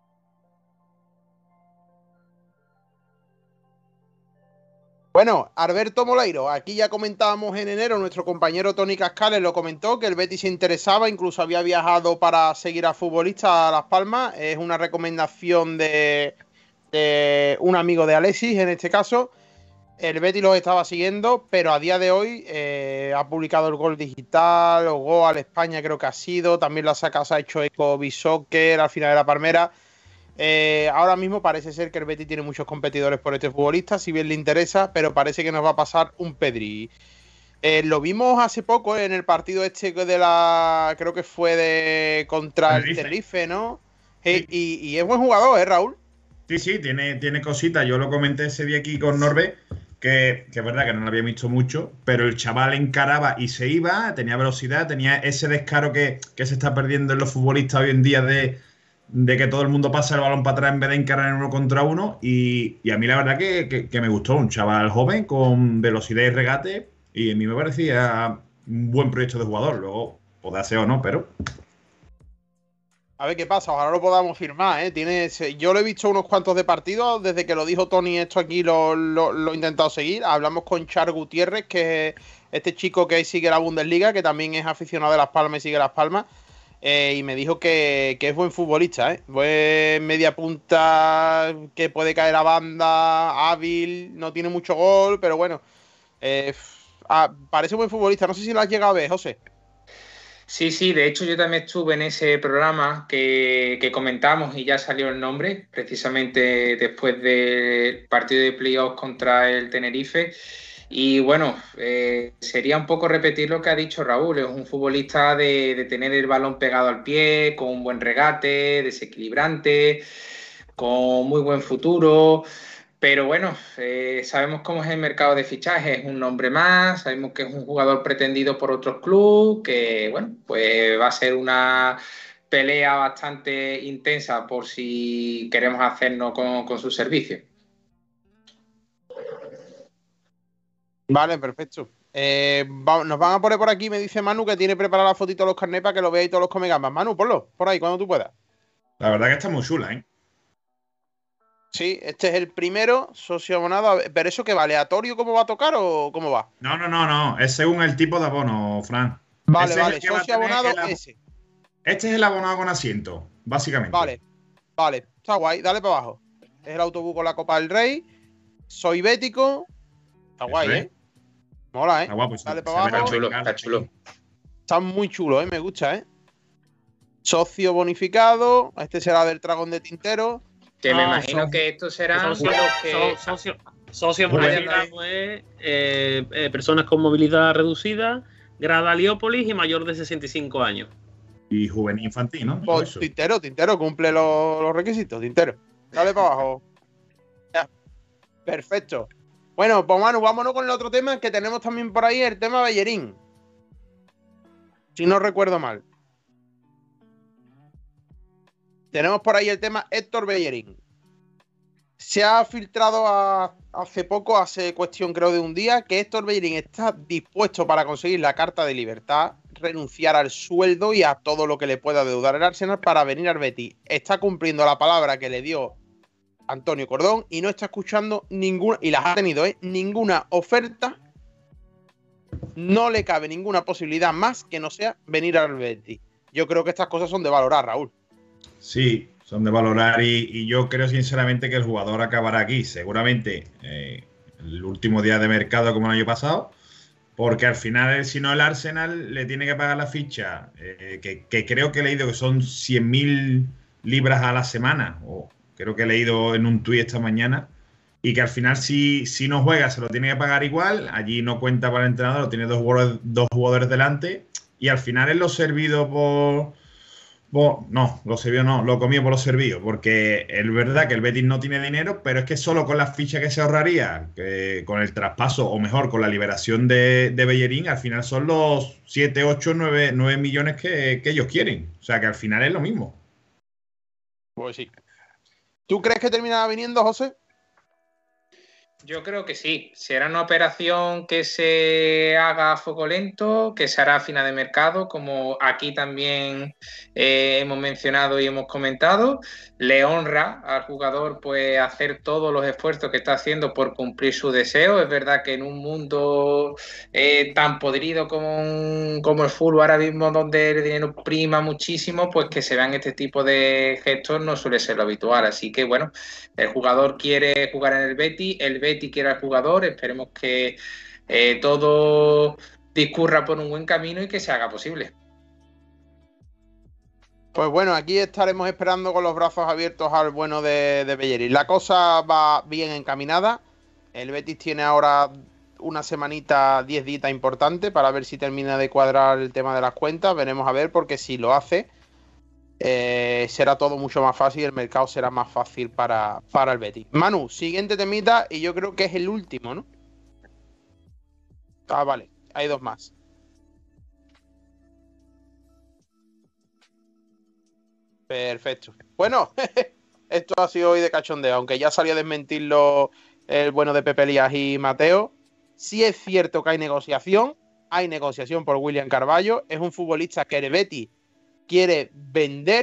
Bueno, Alberto Moleiro, aquí ya comentábamos en enero, nuestro compañero Tony Cascales lo comentó, que el Betis se interesaba, incluso había viajado para seguir a futbolistas a Las Palmas. Es una recomendación de un amigo de Alexis, en este caso. El Betis los estaba siguiendo, pero a día de hoy ha publicado el Gol Digital, o Gol España creo que ha sido, también se ha hecho eco Bisoccer al final de la Palmera. Ahora mismo parece ser que el Betis tiene muchos competidores por este futbolista, si bien le interesa, pero parece que nos va a pasar un Pedri. Lo vimos hace poco en el partido creo que fue contra el Tenerife, ¿no? Sí. Y es buen jugador, Raúl. Sí, tiene cositas. Yo lo comenté ese día aquí con Norbe, que es verdad que no lo había visto mucho, pero el chaval encaraba y se iba, tenía velocidad, tenía ese descaro que se está perdiendo en los futbolistas hoy en día de que todo el mundo pasa el balón para atrás en vez de encarar en 1 contra 1. Y a mí la verdad que me gustó, un chaval joven con velocidad y regate, y a mí me parecía un buen proyecto de jugador. Luego podrá ser o no, pero... A ver qué pasa, ojalá lo podamos firmar, ¿eh? Yo lo he visto unos cuantos de partidos, desde que lo dijo Tony, esto aquí lo he intentado seguir. Hablamos con Char Gutiérrez, que es este chico que sigue la Bundesliga, que también es aficionado de Las Palmas y sigue Las Palmas. Y me dijo que es buen futbolista, ¿eh? Buen media punta, que puede caer a banda, hábil, no tiene mucho gol, pero bueno. Parece buen futbolista. No sé si lo has llegado a ver, José. Sí, de hecho yo también estuve en ese programa que comentamos y ya salió el nombre, precisamente después del partido de playoffs contra el Tenerife. Y bueno, sería un poco repetir lo que ha dicho Raúl. Es un futbolista de tener el balón pegado al pie, con un buen regate, desequilibrante, con muy buen futuro. Pero bueno, sabemos cómo es el mercado de fichajes, es un nombre más, sabemos que es un jugador pretendido por otros clubes, que bueno, pues va a ser una pelea bastante intensa por si queremos hacernos con su servicio. Vale, perfecto. Nos van a poner por aquí, me dice Manu, que tiene preparada la fotito de los carnets para que lo veáis todos los comegambas. Manu, ponlo por ahí, cuando tú puedas. La verdad que está muy chula, ¿eh? Sí, este es el primero, socio abonado. ¿Pero eso qué va? ¿Aleatorio cómo va a tocar o cómo va? No. Es según el tipo de abono, Fran. Vale, socio abonado ese. Este es el abonado con asiento, básicamente. Vale, está guay, dale para abajo. Es el autobús con la Copa del Rey. Soy bético. Está guay, ¿eh? Mola, ¿eh? Está guapo, dale para abajo. Está chulo. Está muy chulo, ¿eh? Me gusta, ¿eh? Socio bonificado. Este será del Dragón de Tintero. Que me imagino que estos serán los que... Socios bonificados personas con movilidad reducida, grada Heliópolis y mayor de 65 años. Y juvenil infantil, ¿no? Pues, Tintero, cumple los requisitos, Tintero. Dale para abajo. Ya. Perfecto. Bueno, pues Manu, vámonos con el otro tema que tenemos también por ahí, el tema Bellerín. Si no recuerdo mal. Tenemos por ahí el tema Héctor Bellerín. Se ha filtrado hace poco, hace cuestión creo de un día, que Héctor Bellerín está dispuesto para conseguir la carta de libertad, renunciar al sueldo y a todo lo que le pueda deudar el Arsenal para venir al Betis. Está cumpliendo la palabra que le dio Antonio Cordón y no está escuchando ninguna, y las ha tenido, ninguna oferta. No le cabe ninguna posibilidad más que no sea venir al Betis. Yo creo que estas cosas son de valorar, Raúl. Sí, son de valorar y yo creo sinceramente que el jugador acabará aquí, seguramente el último día de mercado como el año pasado, porque al final si no el Arsenal le tiene que pagar la ficha, que creo que he leído que son 100.000 libras a la semana, o creo que he leído en un tuit esta mañana, y que al final si no juega se lo tiene que pagar igual, allí no cuenta para el entrenador, tiene dos jugadores delante, y al final es lo servido lo comió por los servidos, porque es verdad que el Betis no tiene dinero, pero es que solo con las fichas que se ahorraría, con el traspaso, o mejor, con la liberación de Bellerín, al final son los 7, 8, 9 millones que ellos quieren. O sea que al final es lo mismo. Pues sí. ¿Tú crees que terminará viniendo, José? Yo creo que sí. Será una operación que se haga a fuego lento, que se hará a final de mercado, como aquí también hemos mencionado y hemos comentado. Le honra al jugador pues hacer todos los esfuerzos que está haciendo por cumplir su deseo. Es verdad que en un mundo tan podrido como el fútbol ahora mismo, donde el dinero prima muchísimo, pues que se vean este tipo de gestos no suele ser lo habitual. Así que bueno, el jugador quiere jugar en el Betis quiere al jugador, esperemos que todo discurra por un buen camino y que se haga posible. Pues bueno, aquí estaremos esperando con los brazos abiertos al bueno de Bellerín. La cosa va bien encaminada. El Betis tiene ahora una semanita, 10 días importante para ver si termina de cuadrar el tema de las cuentas. Veremos a ver, porque si lo hace, será todo mucho más fácil y el mercado será más fácil para el Betis. Manu, siguiente temita, y yo creo que es el último, ¿no? Ah, vale, hay dos más. Perfecto. Bueno, esto ha sido hoy de cachondeo, aunque ya salió a desmentirlo el bueno de Pepe Lías y Mateo. Sí es cierto que hay negociación por William Carvalho. Es un futbolista que el Betis quiere vender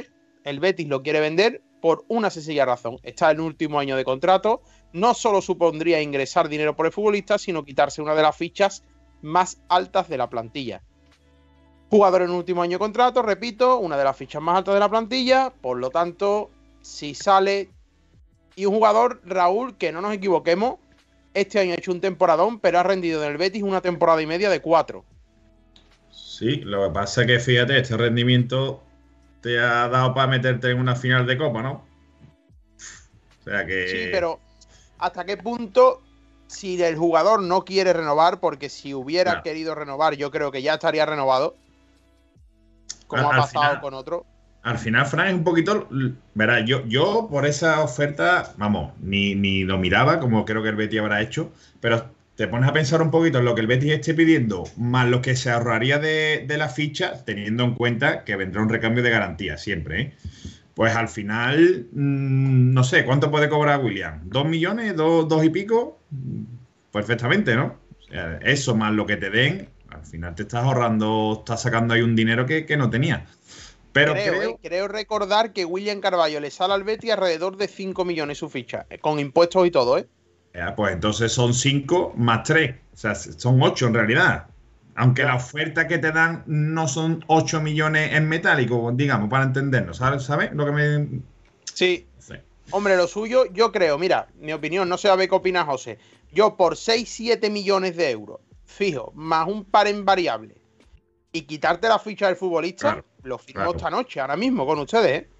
el Betis lo quiere vender por una sencilla razón. Está en el último año de contrato. No solo supondría ingresar dinero por el futbolista, sino quitarse una de las fichas más altas de la plantilla. Jugador en el último año de contrato, repito, una de las fichas más altas de la plantilla. Por lo tanto, si sale... Y un jugador, Raúl, que no nos equivoquemos, este año ha hecho un temporadón, pero ha rendido en el Betis una temporada y media de 4. Sí, lo que pasa es que, fíjate, este rendimiento te ha dado para meterte en una final de Copa, ¿no? O sea que... Sí, pero ¿hasta qué punto, si el jugador no quiere renovar, porque si hubiera querido renovar, yo creo que ya estaría renovado, como ha pasado con otro? Al final, Fran, es un poquito... Verás, yo por esa oferta, vamos, ni lo miraba, como creo que el Betis habrá hecho, pero te pones a pensar un poquito en lo que el Betis esté pidiendo, más lo que se ahorraría de la ficha, teniendo en cuenta que vendrá un recambio de garantía siempre, ¿eh? Pues al final, no sé, ¿cuánto puede cobrar Willian? ¿2 millones? ¿2 y pico? Perfectamente, ¿no? O sea, eso más lo que te den, al final te estás ahorrando, estás sacando ahí un dinero que no tenías. Pero creo recordar que Willian Carballo le sale al Betis alrededor de 5 millones su ficha, con impuestos y todo, ¿eh? Pues entonces son 5 más 3, o sea, son 8 en realidad. Aunque la oferta que te dan no son 8 millones en metálico, digamos, para entendernos, ¿sabes? Lo que me... Sí. Hombre, lo suyo, yo creo, mira, mi opinión, no sé a ver qué opina José. Yo por 6-7 millones de euros, fijo, más un par en variable, y quitarte la ficha del futbolista, lo firmo esta noche, ahora mismo, con ustedes, ¿eh?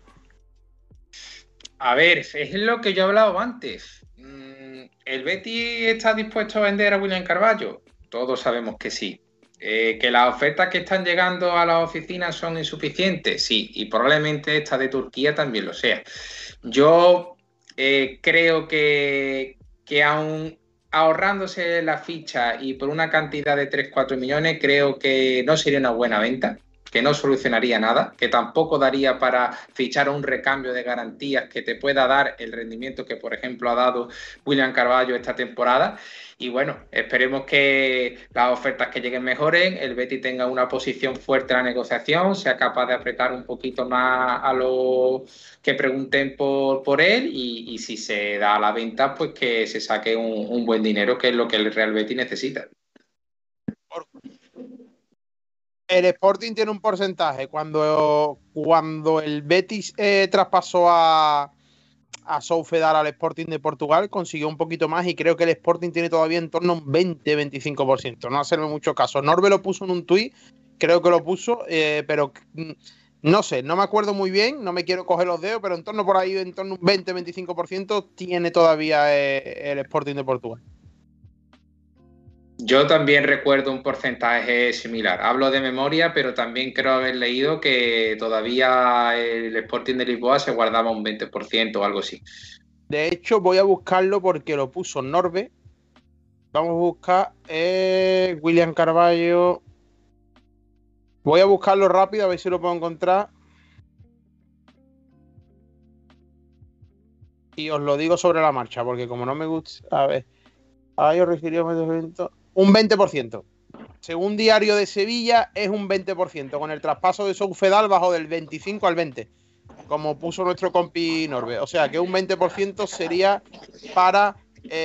A ver, es lo que yo he hablado antes. ¿El Betis está dispuesto a vender a Willian Carballo? Todos sabemos que sí. ¿Que las ofertas que están llegando a las oficinas son insuficientes? Sí, y probablemente esta de Turquía también lo sea. Yo creo que aún ahorrándose la ficha y por una cantidad de 3-4 millones, creo que no sería una buena venta, que no solucionaría nada, que tampoco daría para fichar un recambio de garantías que te pueda dar el rendimiento que, por ejemplo, ha dado Willian Carballo esta temporada. Y bueno, esperemos que las ofertas que lleguen mejoren, el Betis tenga una posición fuerte en la negociación, sea capaz de apretar un poquito más a los que pregunten por él y si se da a la venta, pues que se saque un buen dinero, que es lo que el Real Betis necesita. El Sporting tiene un porcentaje. Cuando el Betis traspasó a Soufedal al Sporting de Portugal, consiguió un poquito más y creo que el Sporting tiene todavía en torno a un 20-25%. No hacerme mucho caso. Norbe lo puso en un tuit, creo que lo puso, pero no sé, no me acuerdo muy bien, no me quiero coger los dedos, pero en torno por ahí, en torno a un 20-25% tiene todavía el Sporting de Portugal. Yo también recuerdo un porcentaje similar. Hablo de memoria, pero también creo haber leído que todavía el Sporting de Lisboa se guardaba un 20% o algo así. De hecho, voy a buscarlo porque lo puso Norbe. Vamos a buscar Willian Carballo. Voy a buscarlo rápido a ver si lo puedo encontrar. Y os lo digo sobre la marcha, porque como no me gusta... A ver. Yo refirió un 20%. Según Diario de Sevilla, es un 20%. Con el traspaso de Soufedal bajó del 25 al 20, como puso nuestro compi Norbe. O sea que un 20% sería para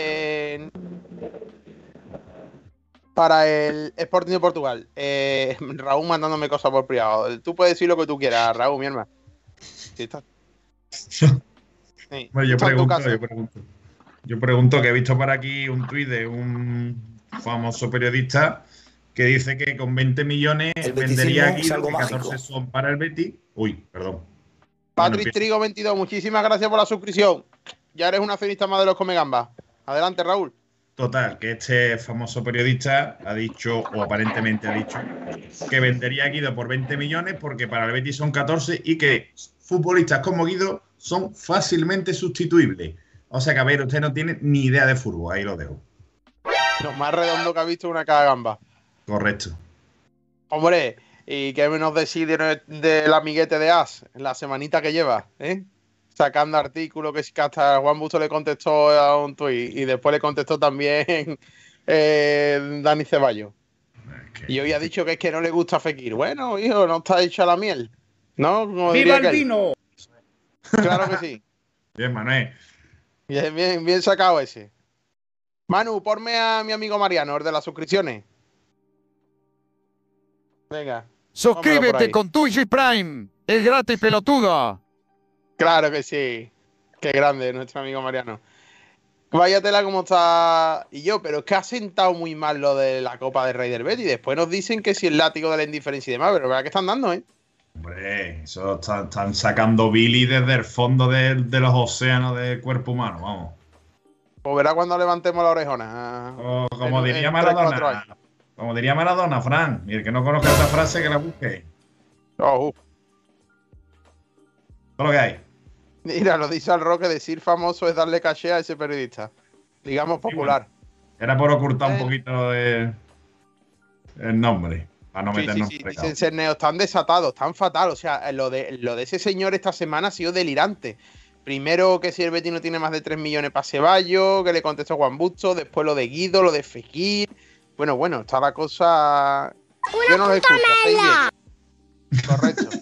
el Sporting de Portugal. Raúl mandándome cosas por privado. Tú puedes decir lo que tú quieras, Raúl, mi hermano. ¿Sí está? Sí. Bueno, yo pregunto que he visto por aquí un tuit de un famoso periodista que dice que con 20 millones vendería aquí, que 14 son para el Betis. Uy, perdón. Patrick Trigo 22, muchísimas gracias por la suscripción. Ya eres un accionista más de los Comegambas. Adelante, Raúl. Total, que este famoso periodista ha dicho, o aparentemente ha dicho, que vendería a Guido por 20 millones porque para el Betis son 14 y que futbolistas como Guido son fácilmente sustituibles. O sea que, a ver, usted no tiene ni idea de fútbol, ahí lo dejo. Lo más redondo que ha visto una cagamba. Correcto. Hombre, ¿y qué menos decide del amiguete de As en la semanita que lleva? Sacando artículos que hasta Juan Busto le contestó a un tuit y después le contestó también Dani Ceballos. Y hoy ha dicho que es que no le gusta Fekir. Bueno, hijo, no está hecha la miel, ¿no? Como ¡Viva el vino! Claro que sí. Bien, Manuel. Bien sacado ese. Manu, ponme a mi amigo Mariano, el de las suscripciones. Venga. Suscríbete con Twitch Prime. Es gratis, pelotuda. Claro que sí. Qué grande nuestro amigo Mariano. Vaya tela como está. Y yo, pero es que ha sentado muy mal lo de la Copa de Rey del Betis. Después nos dicen que si el látigo de la indiferencia y demás, pero verdad que están dando, ¿eh? Hombre, eso están sacando Billy desde el fondo de los océanos del cuerpo humano, vamos. Pues verá cuando levantemos la orejona. Como diría Maradona. Como diría Maradona, Fran. Y el que no conozca esa frase, que la busque. Todo lo que hay. Mira, lo dice al Roque, decir famoso es darle caché a ese periodista. Digamos popular. Sí, bueno, era por ocultar un poquito el nombre. Para no meternos en pecado. Dicen Cerneo, están desatados, están fatal. O sea, lo de ese señor esta semana ha sido delirante. Primero que si el Betis no tiene más de 3 millones para Ceballos, que le contestó Juan Busto. Después lo de Guido, lo de Fekir. Bueno, está la cosa... Yo no lo escucho. Correcto.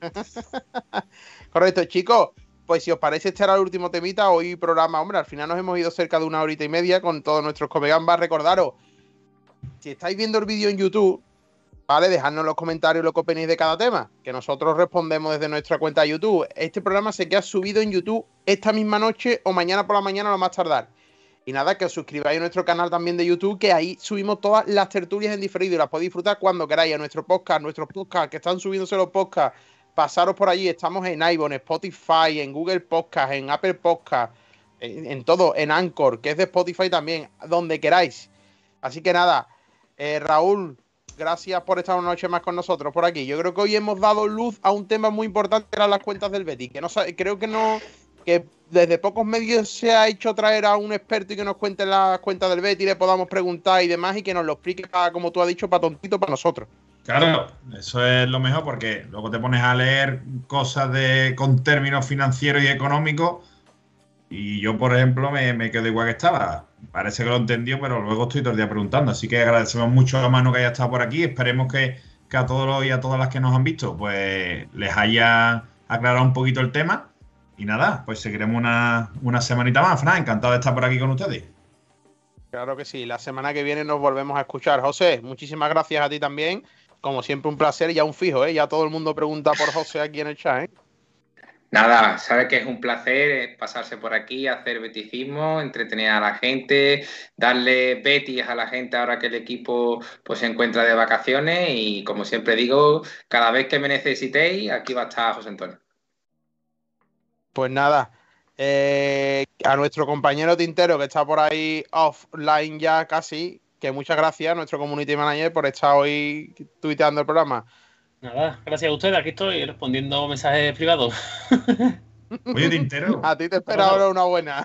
Correcto, chicos. Pues si os parece, este era el último temita. Hoy programa, hombre, al final nos hemos ido cerca de 1 horita y media con todos nuestros comegambas. Recordaros, si estáis viendo el vídeo en YouTube, ¿vale? Dejadnos en los comentarios lo que opinéis de cada tema, que nosotros respondemos desde nuestra cuenta de YouTube. Este programa se queda subido en YouTube esta misma noche o mañana por la mañana a lo más tardar. Y nada, que os suscribáis a nuestro canal también de YouTube, que ahí subimos todas las tertulias en diferido y las podéis disfrutar cuando queráis. A nuestros podcasts que están subiéndose los podcasts, pasaros por allí. Estamos en iVoox, en Spotify, en Google Podcast, en Apple Podcast, en todo, en Anchor, que es de Spotify también, donde queráis. Así que nada, Raúl, gracias por estar una noche más con nosotros por aquí. Yo creo que hoy hemos dado luz a un tema muy importante, que eran las cuentas del Betis, que desde pocos medios se ha hecho traer a un experto y que nos cuente las cuentas del Betis, le podamos preguntar y demás, y que nos lo explique, como tú has dicho, para tontito para nosotros. Claro, eso es lo mejor, porque luego te pones a leer cosas con términos financieros y económicos, y yo, por ejemplo, me quedo igual que estaba. Parece que lo entendió, pero luego estoy todo el día preguntando. Así que agradecemos mucho a Manu que haya estado por aquí. Esperemos que a todos y a todas las que nos han visto, pues les haya aclarado un poquito el tema. Y nada, pues seguiremos una semanita más. Fran, encantado de estar por aquí con ustedes. Claro que sí, la semana que viene nos volvemos a escuchar. José, muchísimas gracias a ti también. Como siempre, un placer. Ya un fijo, ¿eh? Ya todo el mundo pregunta por José aquí en el chat, ¿eh? Nada, sabe que es un placer pasarse por aquí, hacer beticismo, entretener a la gente, darle betis a la gente ahora que el equipo pues se encuentra de vacaciones, y como siempre digo, cada vez que me necesitéis, aquí va a estar José Antonio. Pues nada, a nuestro compañero Tintero, que está por ahí offline ya casi, que muchas gracias a nuestro community manager por estar hoy tuiteando el programa. Nada, gracias a ustedes, aquí estoy respondiendo mensajes privados. Oye, Tintero. A ti te espera ahora una buena.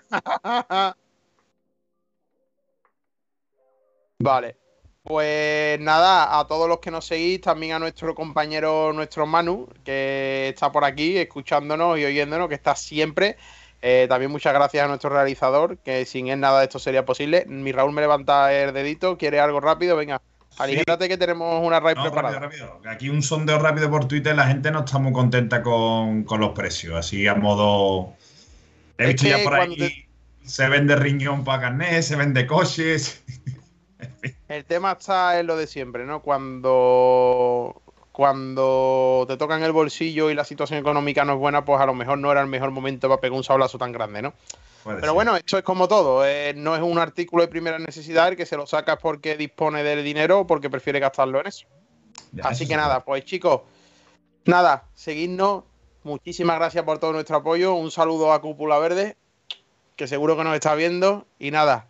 Vale. Pues nada, a todos los que nos seguís, también a nuestro compañero, nuestro Manu, que está por aquí escuchándonos y oyéndonos, que está siempre. También muchas gracias a nuestro realizador, que sin él nada de esto sería posible. Mi Raúl me levanta el dedito, ¿quiere algo rápido? Venga. Aligérate, que tenemos una raid preparada. Rápido. Aquí un sondeo rápido por Twitter. La gente no está muy contenta con los precios. Así a modo... He visto ya por ahí, se vende riñón para carnet, se vende coches. El tema está en lo de siempre, ¿no? Cuando te tocan el bolsillo y la situación económica no es buena, pues a lo mejor no era el mejor momento para pegar un sablazo tan grande, ¿no? Pero bueno, esto es como todo, no es un artículo de primera necesidad, el que se lo sacas porque dispone del dinero o porque prefiere gastarlo en eso. Así que nada, pues chicos, nada, seguidnos, muchísimas gracias por todo nuestro apoyo, un saludo a Cúpula Verde, que seguro que nos está viendo, y nada,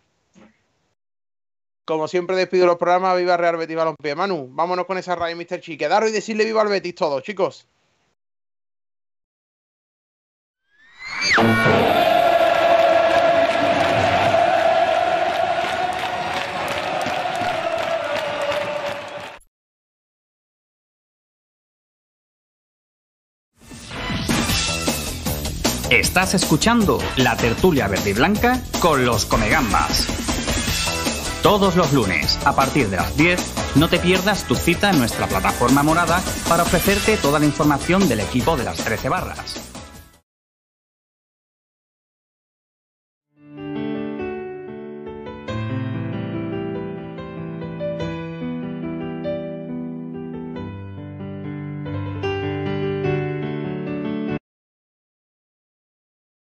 como siempre despido los programas, viva Real Betis Balompié. Manu, vámonos con esa raíz, Mr. Chi, quedaros y decirle viva al Betis todos, chicos. Estás escuchando la tertulia verde y blanca con los Comegambas. Todos los lunes, a partir de las 10, no te pierdas tu cita en nuestra plataforma morada para ofrecerte toda la información del equipo de las 13 barras.